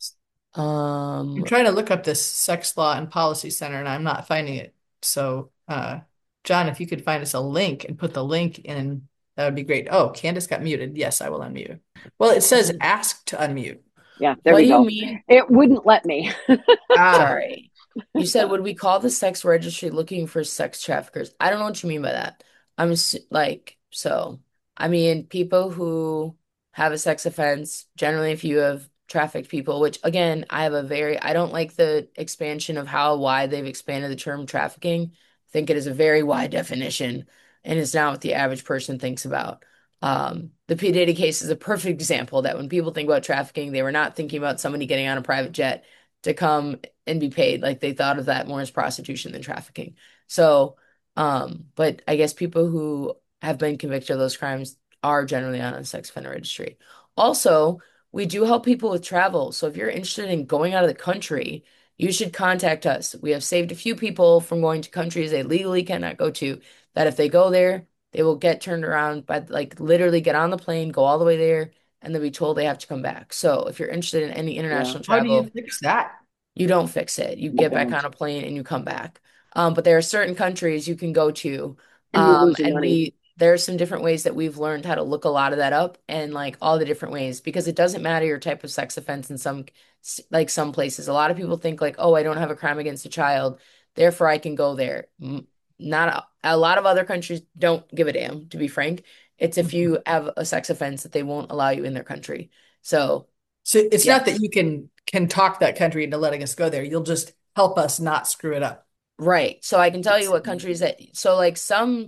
I'm um, trying to look up this sex law and policy center, and I'm not finding it. So, uh, John, if you could find us a link and put the link in, that would be great. Oh, Candace got muted. Yes, I will unmute. Well, it says ask to unmute. Yeah, there what we do you go. mean? It wouldn't let me. Ah, Sorry. You said, would we call the sex registry looking for sex traffickers? I don't know what you mean by that. I'm s- like, so, I mean, people who have a sex offense, generally, if you have trafficked people, which again, I have a very, I don't like the expansion of how wide they've expanded the term trafficking. I think it is a very wide definition and is not what the average person thinks about. Um, the P. Diddy case is a perfect example that when people think about trafficking, they were not thinking about somebody getting on a private jet to come and be paid. Like they thought of that more as prostitution than trafficking. So, um, but I guess people who have been convicted of those crimes are generally on a sex offender registry. Also, we do help people with travel. So if you're interested in going out of the country, you should contact us. We have saved a few people from going to countries they legally cannot go to, that if they go there, they will get turned around by like literally get on the plane, go all the way there, and then be told they have to come back. So if you're interested in any Yeah, international how do you travel, fix that? you don't fix it. You you get back on don't. a plane and you come back. Um, but there are certain countries you can go to. And you Um, lose your and money. we there are some different ways that we've learned how to look a lot of that up, and like all the different ways, because it doesn't matter your type of sex offense in some like some places. A lot of people think like, oh, I don't have a crime against a child, therefore I can go there. M- Not a, a lot of other countries don't give a damn, to be frank. It's if Mhm. you have a sex offense that they won't allow you in their country. So, So it's not that yes. you can can talk that country into letting us go there. You'll just help us not screw it up. Right. So I can tell you Yes. what countries that, so like some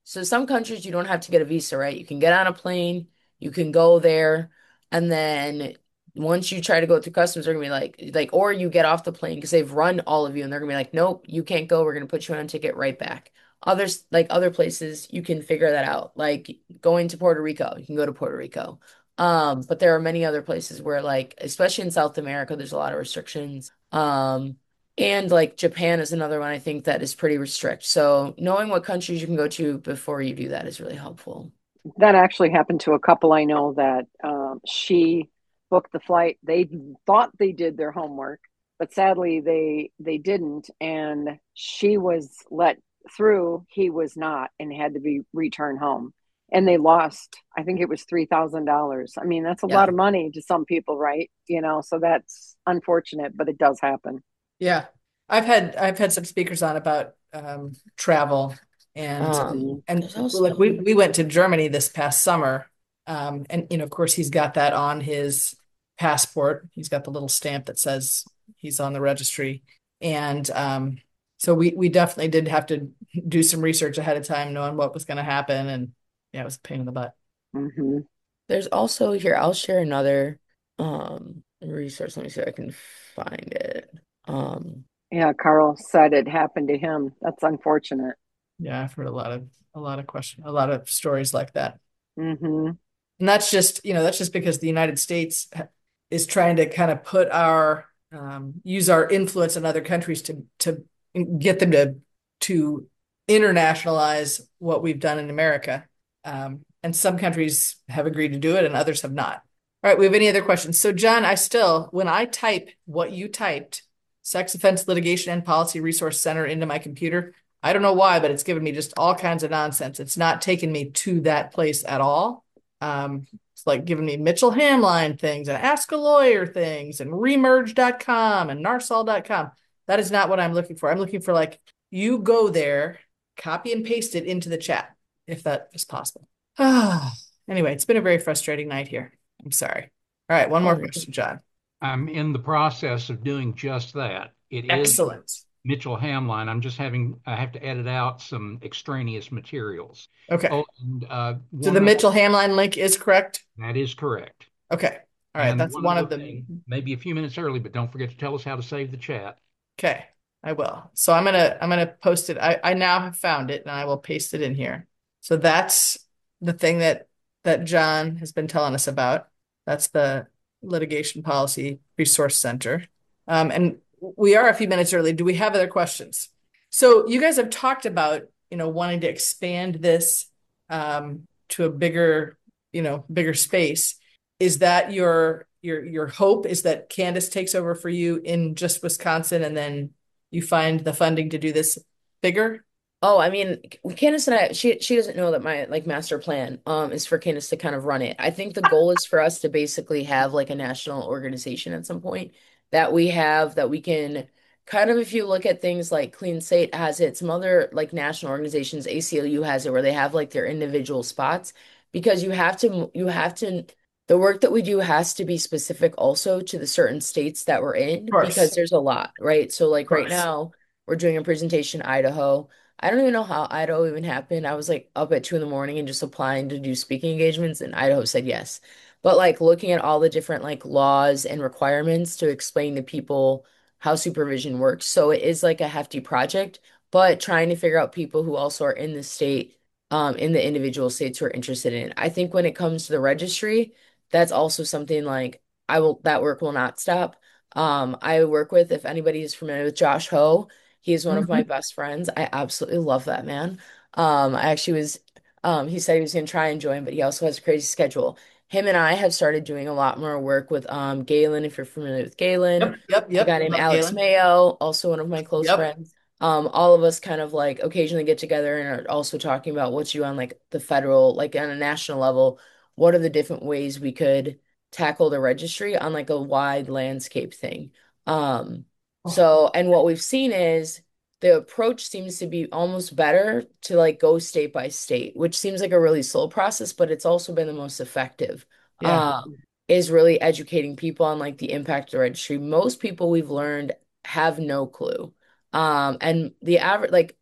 So some countries you don't have to get a visa, right? You can get on a plane, you can go there, and then once you try to go through customs, they're gonna be like, like, or you get off the plane because they've run all of you, and they're gonna be like, nope, you can't go. We're gonna put you on a ticket right back. Others, like other places, you can figure that out. Like going to Puerto Rico, you can go to Puerto Rico. Um, but there are many other places where, like, especially in South America, there's a lot of restrictions. Um, and like Japan is another one I think that is pretty restrict. So knowing what countries you can go to before you do that is really helpful. That actually happened to a couple I know that um, she booked the flight. They thought they did their homework, but sadly they they didn't, and she was let through. He was not, and had to be returned home. And they lost, I think it was three thousand dollars. I mean, that's a lot Yeah. of money to some people, right? You know, so that's unfortunate, but it does happen. Yeah. I've had I've had some speakers on about um, travel and Um, Mhm. and there's like we also we went to Germany this past summer. Um, and you know, of course, he's got that on his passport. He's got the little stamp that says he's on the registry. And um, so we we definitely did have to do some research ahead of time, knowing what was going to happen. And yeah, it was a pain in the butt. Mhm. there's also here, I'll share another um resource. Let me see if I can find it. Um, Yeah, Carl said it happened to him. That's unfortunate. Yeah, I've heard a lot of a lot of question, a lot of stories like that. Mhm. And that's just, you know, that's just because the United States is trying to kind of put our um, use our influence in other countries to to get them to to internationalize what we've done in America. Um, and some countries have agreed to do it and others have not. All right, we have any other questions? So, John, I still, when I type what you typed, Sex Offense Litigation and Policy Resource Center into my computer, I don't know why, but it's given me just all kinds of nonsense. It's not taken me to that place at all. Um, it's like giving me Mitchell Hamline things and Ask a Lawyer things and remerge dot com and narsol dot com. That is not what I'm looking for. I'm looking for like you go there, copy and paste it into the chat, if that is possible. Anyway, it's been a very frustrating night here. I'm sorry. All right, one more oh, question, John. I'm in the process of doing just that. It is Excellent. Mitchell Hamline. I'm just having, I have to edit out some extraneous materials. Okay. Oh, and uh, So the one other, Mitchell Hamline link is correct? that is correct. Okay. All right, And that's one one other of the thing, maybe a few minutes early, but don't forget to tell us how to save the chat. Okay, I will. So I'm gonna I'm gonna post it. I, I now have found it and I will paste it in here. So that's the thing that that John has been telling us about. That's the Litigation Policy Resource Center. Um, and we are a few minutes early. Do we have other questions? So you guys have talked about, you know, wanting to expand this um, to a bigger, you know, bigger space. Is that your your your hope is that Candace takes over for you in just Wisconsin and then you find the funding to do this bigger? oh, I mean, Candace and I, she she doesn't know that my like master plan um is for Candace to kind of run it. I think the goal is for us to basically have like a national organization at some point that we have that we can kind of, if you look at things like Clean Slate has it, some other like national organizations, A C L U has it, where they have like their individual spots, because you have to you have to the work that we do has to be specific also to the certain states that we're Of in, course, because there's a lot, right? So of like right course. now we're doing a presentation in Idaho. I don't even know how Idaho even happened. I was like up at two in the morning and just applying to do speaking engagements, and Idaho said yes. But like looking at all the different like laws and requirements to explain to people how supervision works. So it is like a hefty project, but trying to figure out people who also are in the state, um, in the individual states who are interested in it. I think when it comes to the registry, that's also something like I will, that work will not stop. Um, I work with, if anybody is familiar with Josh Ho, he is one of my Mhm. best friends. I absolutely love that man. Um, I actually was, um, he said he was going to try and join, but he also has a crazy schedule. Him and I have started doing a lot more work with um, Galen, if you're familiar with Galen, Yep, yep, a guy yep. named Love Alex Galen. Mayo, also one of my close Yep. friends. Um, all of us kind of like occasionally get together and are also talking about what to do on like the federal, like on a national level. What are the different ways we could tackle the registry on like a wide landscape thing? Um, Oh, so, and what we've seen is the approach seems to be almost better to like go state by state, which seems like a really slow process, but it's also been the most effective. yeah. Um, is really educating people on like the impact of the registry. Most people we've learned have no clue. Um, and the average, like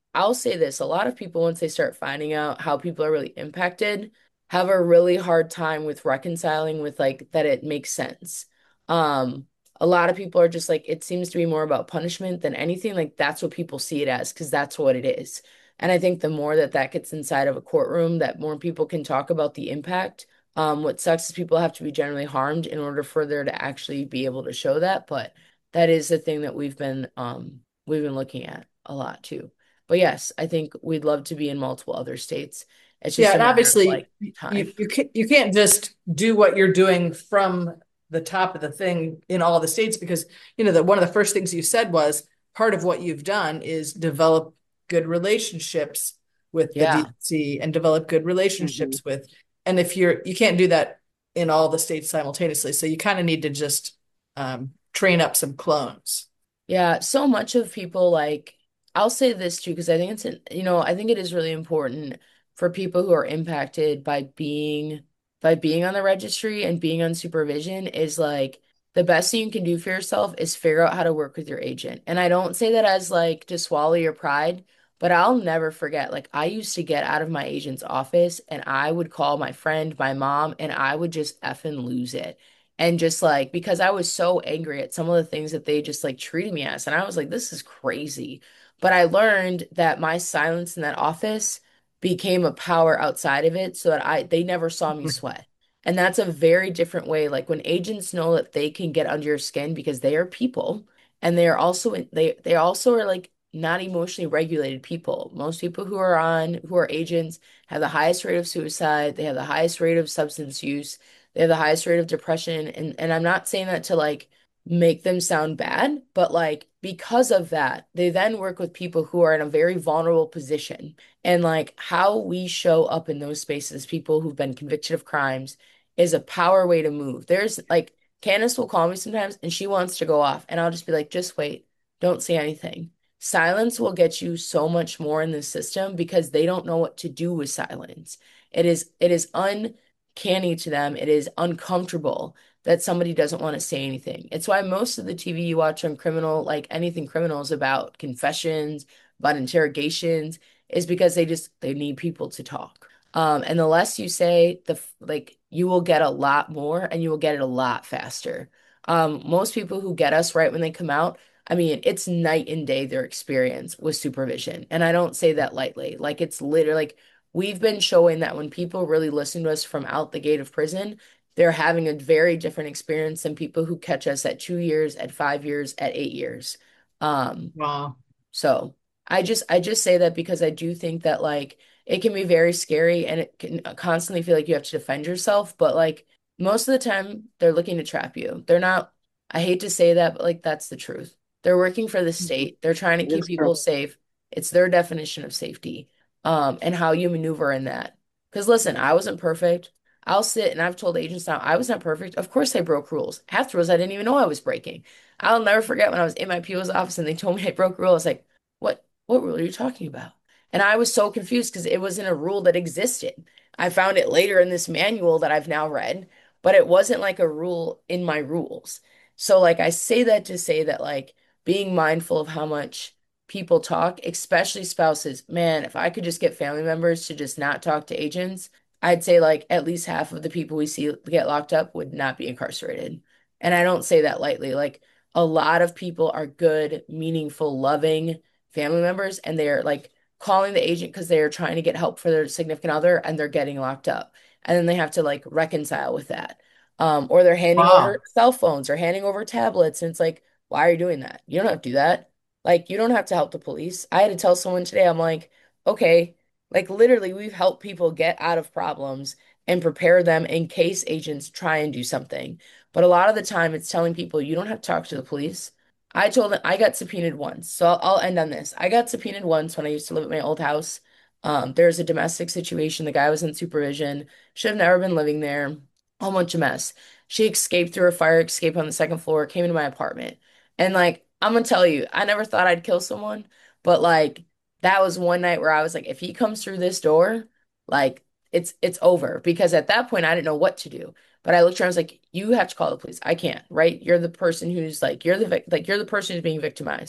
I'll say this, a lot of people, once they start finding out how people are really impacted, have a really hard time with reconciling with like that it makes sense. Um, a lot of people are just like, it seems to be more about punishment than anything. Like that's what people see it as, because that's what it is. And I think the more that that gets inside of a courtroom, that more people can talk about the impact. Um, what sucks is people have to be generally harmed in order for there to actually be able to show that. But that is the thing that we've been um we've been looking at a lot too. But yes, I think we'd love to be in multiple other states. It's Yeah, just a and matter of like obviously time. you you can't you can't just do what you're doing from the top of the thing in all the states because you know that one of the first things you said was part of what you've done is develop good relationships with the Yeah. D C and develop good Hmm. relationships with and if you're you can't do that in all the states simultaneously. So you kind of need to just um, train up some clones. Yeah, so much of people like I'll say this too because I think it's an, you know, I think it is really important for people who are impacted by being by being on the registry and being on supervision is like the best thing you can do for yourself is figure out how to work with your agent. And I don't say that as like to swallow your pride, but I'll never forget like I used to get out of my agent's office and I would call my friend, my mom, and I would just effing lose it. And just like, because I was so angry at some of the things that they just like treated me as. And I was like, this is crazy. But I learned that my silence in that office became a power outside of it so that I they never saw me sweat. And that's a very different way. Like when agents know that they can get under your skin because they are people and they are also they they also are like not emotionally regulated people. Most people who are on who are agents have the highest rate of suicide, they have the highest rate of substance use, they have the highest rate of depression. And and I'm not saying that to like make them sound bad, but like because of that, they then work with people who are in a very vulnerable position. And like how we show up in those spaces, people who've been convicted of crimes, is a power way to move. There's like Candace will call me sometimes and she wants to go off, and I'll just be like, just wait, don't say anything. Silence will get you so much more in this system because they don't know what to do with silence. It is it is un canny to them. It is uncomfortable that somebody doesn't want to say anything. It's why most of the T V you watch on criminal, like anything criminal, is about confessions, about interrogations, is because they just they need people to talk. Um, and the less you say, the f- like you will get a lot more and you will get it a lot faster. Um, most people who get us right when they come out, I mean, it's night and day their experience with supervision. And I don't say that lightly. Like it's literally like we've been showing that when people really listen to us from out the gate of prison, they're having a very different experience than people who catch us at two years, at five years, at eight years. Um, Wow. so I just I just say that because I do think that like it can be very scary and it can constantly feel like you have to defend yourself, but like most of the time they're looking to trap you. They're not, I hate to say that, but like that's the truth. They're working for the Hmm. state. They're trying to It keep is true. people safe. It's their definition of safety. Um, and how you maneuver in that. Because listen, I wasn't perfect. I'll sit and I've told agents now I was not perfect. Of course I broke rules. Half the rules I didn't even know I was breaking. I'll never forget when I was in my P O's office and they told me I broke a rule. I was like, what what rule are you talking about? And I was so confused because it wasn't a rule that existed. I found it later in this manual that I've now read, but it wasn't like a rule in my rules. So like I say that to say that like being mindful of how much people talk, especially spouses, man, if I could just get family members to just not talk to agents, I'd say like at least half of the people we see get locked up would not be incarcerated. And I don't say that lightly. Like a lot of people are good, meaningful, loving family members, and they're like calling the agent because they are trying to get help for their significant other and they're getting locked up. And then they have to like reconcile with that. Um, or they're handing over Wow. cell phones or handing over tablets. And it's like, why are you doing that? You don't have to do that. Like, you don't have to help the police. I had to tell someone today, I'm like, okay, like literally, we've helped people get out of problems and prepare them in case agents try and do something. But a lot of the time, it's telling people you don't have to talk to the police. I told them I got subpoenaed once. So I'll, I'll end on this. I got subpoenaed once when I used to live at my old house. Um, there's a domestic situation. The guy was in supervision, should have never been living there. Whole bunch of mess. She escaped through a fire escape on the second floor, came into my apartment. And like, I'm gonna tell you, I never thought I'd kill someone, but like that was one night where I was like, if he comes through this door, like it's it's over. Because at that point I didn't know what to do. But I looked around, I was like, you have to call the police. I can't, right? You're the person who's like, you're the vic like you're the person who's being victimized.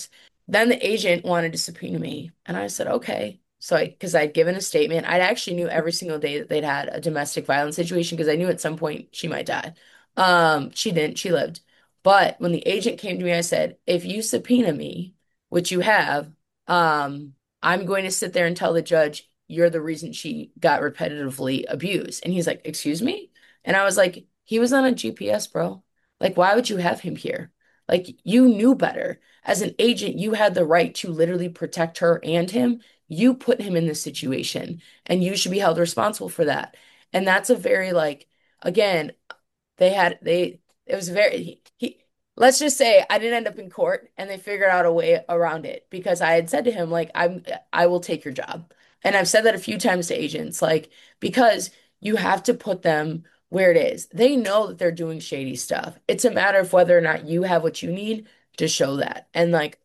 Then the agent wanted to subpoena me, and I said, okay. So I, because I'd given a statement, I actually knew every single day that they'd had a domestic violence situation because I knew at some point she might die. Um, she didn't, she lived. But when the agent came to me, I said, if you subpoena me, which you have, um, I'm going to sit there and tell the judge you're the reason she got repetitively abused. And he's like, excuse me? And I was like, he was on a G P S, bro. Like, why would you have him here? Like, you knew better. As an agent, you had the right to literally protect her and him. You put him in this situation, and you should be held responsible for that. And that's a very, like, again, they had they it was very he, he let's just say I didn't end up in court and they figured out a way around it because I had said to him like I'm I will take your job. And I've said that a few times to agents like because you have to put them where it is. They know that they're doing shady stuff. It's a matter of whether or not you have what you need to show that. And like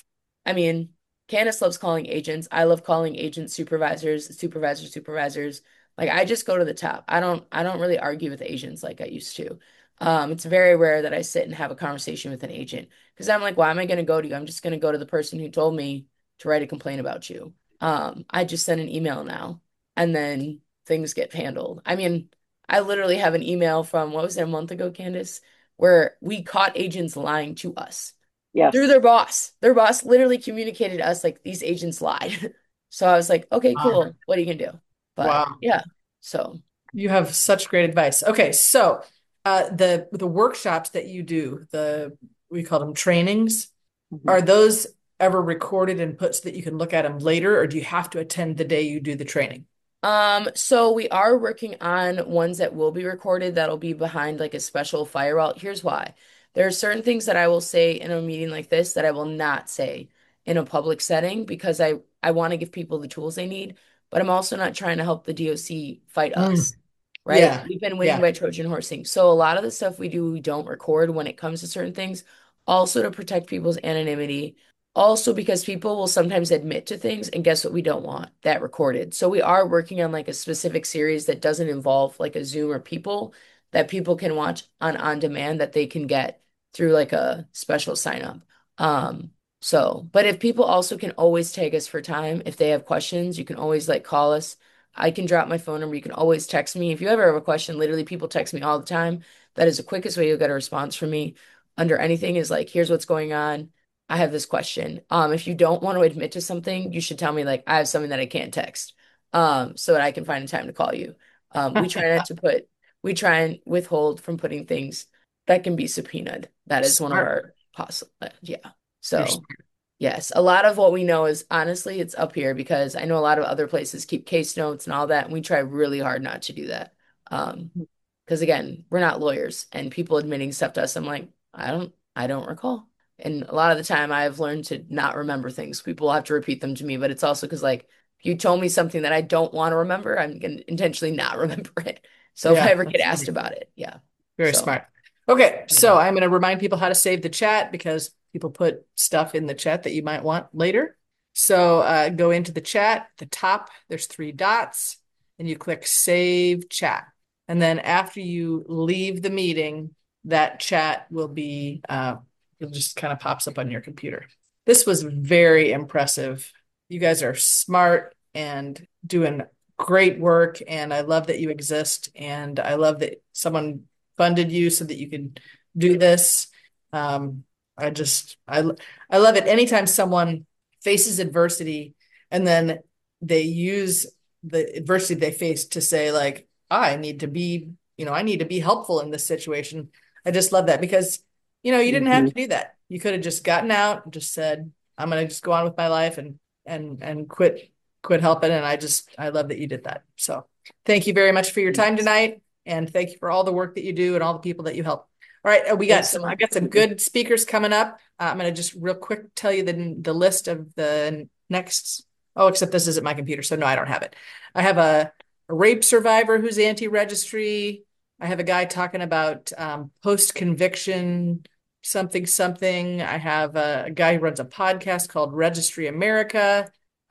I mean, Candace loves calling agents. I love calling agents supervisors, supervisors, supervisors. Like I just go to the top. I don't I don't really argue with agents like I used to. Um, it's very rare that I sit and have a conversation with an agent because I'm like, why am I going to go to you? I'm just going to go to the person who told me to write a complaint about you. Um, I just send an email now and then things get handled. I mean, I literally have an email from what was it a month ago, Candace, where we caught agents lying to us through Yes. their boss. Their boss literally communicated to us like these agents lied. So I was like, okay, Wow. cool. What are you gonna do? But Wow. yeah, so You have such great advice. Okay, so uh, the the workshops that you do, the we call them trainings, Mhm. are those ever recorded and put so that you can look at them later, or do you have to attend the day you do the training? um, so we are working on ones that will be recorded that'll be behind like a special firewall. Here's why. There are certain things that I will say in a meeting like this that I will not say in a public setting because I I want to give people the tools they need, but I'm also not trying to help the D O C fight Mm, us. Right? yeah, We've been winning yeah, by Trojan horsing. So a lot of the stuff we do, we don't record when it comes to certain things, also to protect people's anonymity. Also because people will sometimes admit to things, and guess what we don't want? That recorded. So we are working on like a specific series that doesn't involve like a Zoom or people that people can watch on on demand that they can get through like a special sign up. Um, so, but if people also can always tag us for time, if they have questions, you can always like call us. I can drop my phone number. You can always text me. If you ever have a question, literally people text me all the time. That is the quickest way you'll get a response from me under anything is like, here's what's going on. I have this question. Um, if you don't want to admit to something, you should tell me like I have something that I can't text. Um, so that I can find a time to call you. Um, we try not to put we try and withhold from putting things that can be subpoenaed. That is one of smart. our possible yeah. You're So smart. yes, a lot of what we know is honestly it's up here because I know a lot of other places keep case notes and all that, and we try really hard not to do that. Um, because again, we're not lawyers and people admitting stuff to us, I'm like, I don't I don't recall. And a lot of the time I've learned to not remember things. People have to repeat them to me, but it's also because like if you told me something that I don't want to remember, I'm gonna intentionally not remember it. So if I Yeah, ever get that's asked funny. about it, yeah. Very So smart. Okay, so I'm going to remind people how to save the chat because people put stuff in the chat that you might want later. So uh, go into the chat. At the top, there's three dots, and you click Save Chat. And then after you leave the meeting, that chat will be, uh, it just kind of pops up on your computer. This was very impressive. You guys are smart and doing great work, and I love that you exist, and I love that someone funded you so that you could do this. Um, I just I I love it anytime someone faces adversity and then they use the adversity they face to say like I need to be, you know, I need to be helpful in this situation. I just love that because, you know, you didn't have Mhm. to do that. You could have just gotten out and just said, I'm gonna just go on with my life and and and quit quit helping. And I just I love that you did that. So thank you very much for your time tonight. And thank you for all the work that you do and all the people that you help. All right, uh, we got thanks so some, I much. got some good speakers coming up. Uh, I'm going to just real quick tell you the the list of the next. Oh, except this isn't my computer, so no, I don't have it. I have a, a rape survivor who's anti-registry. I have a guy talking about um, post-conviction something something. I have a, a guy who runs a podcast called Registry America.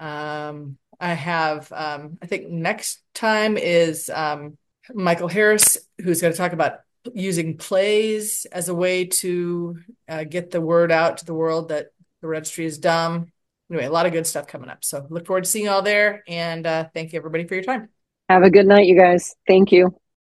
Um, I have, um, I think next time is um, Michael Harris, who's going to talk about using plays as a way to uh, get the word out to the world that The registry is dumb. Anyway, a lot of good stuff coming up. So look forward to seeing you all there. And uh, thank you everybody for your time. Have a good night, you guys. Thank you.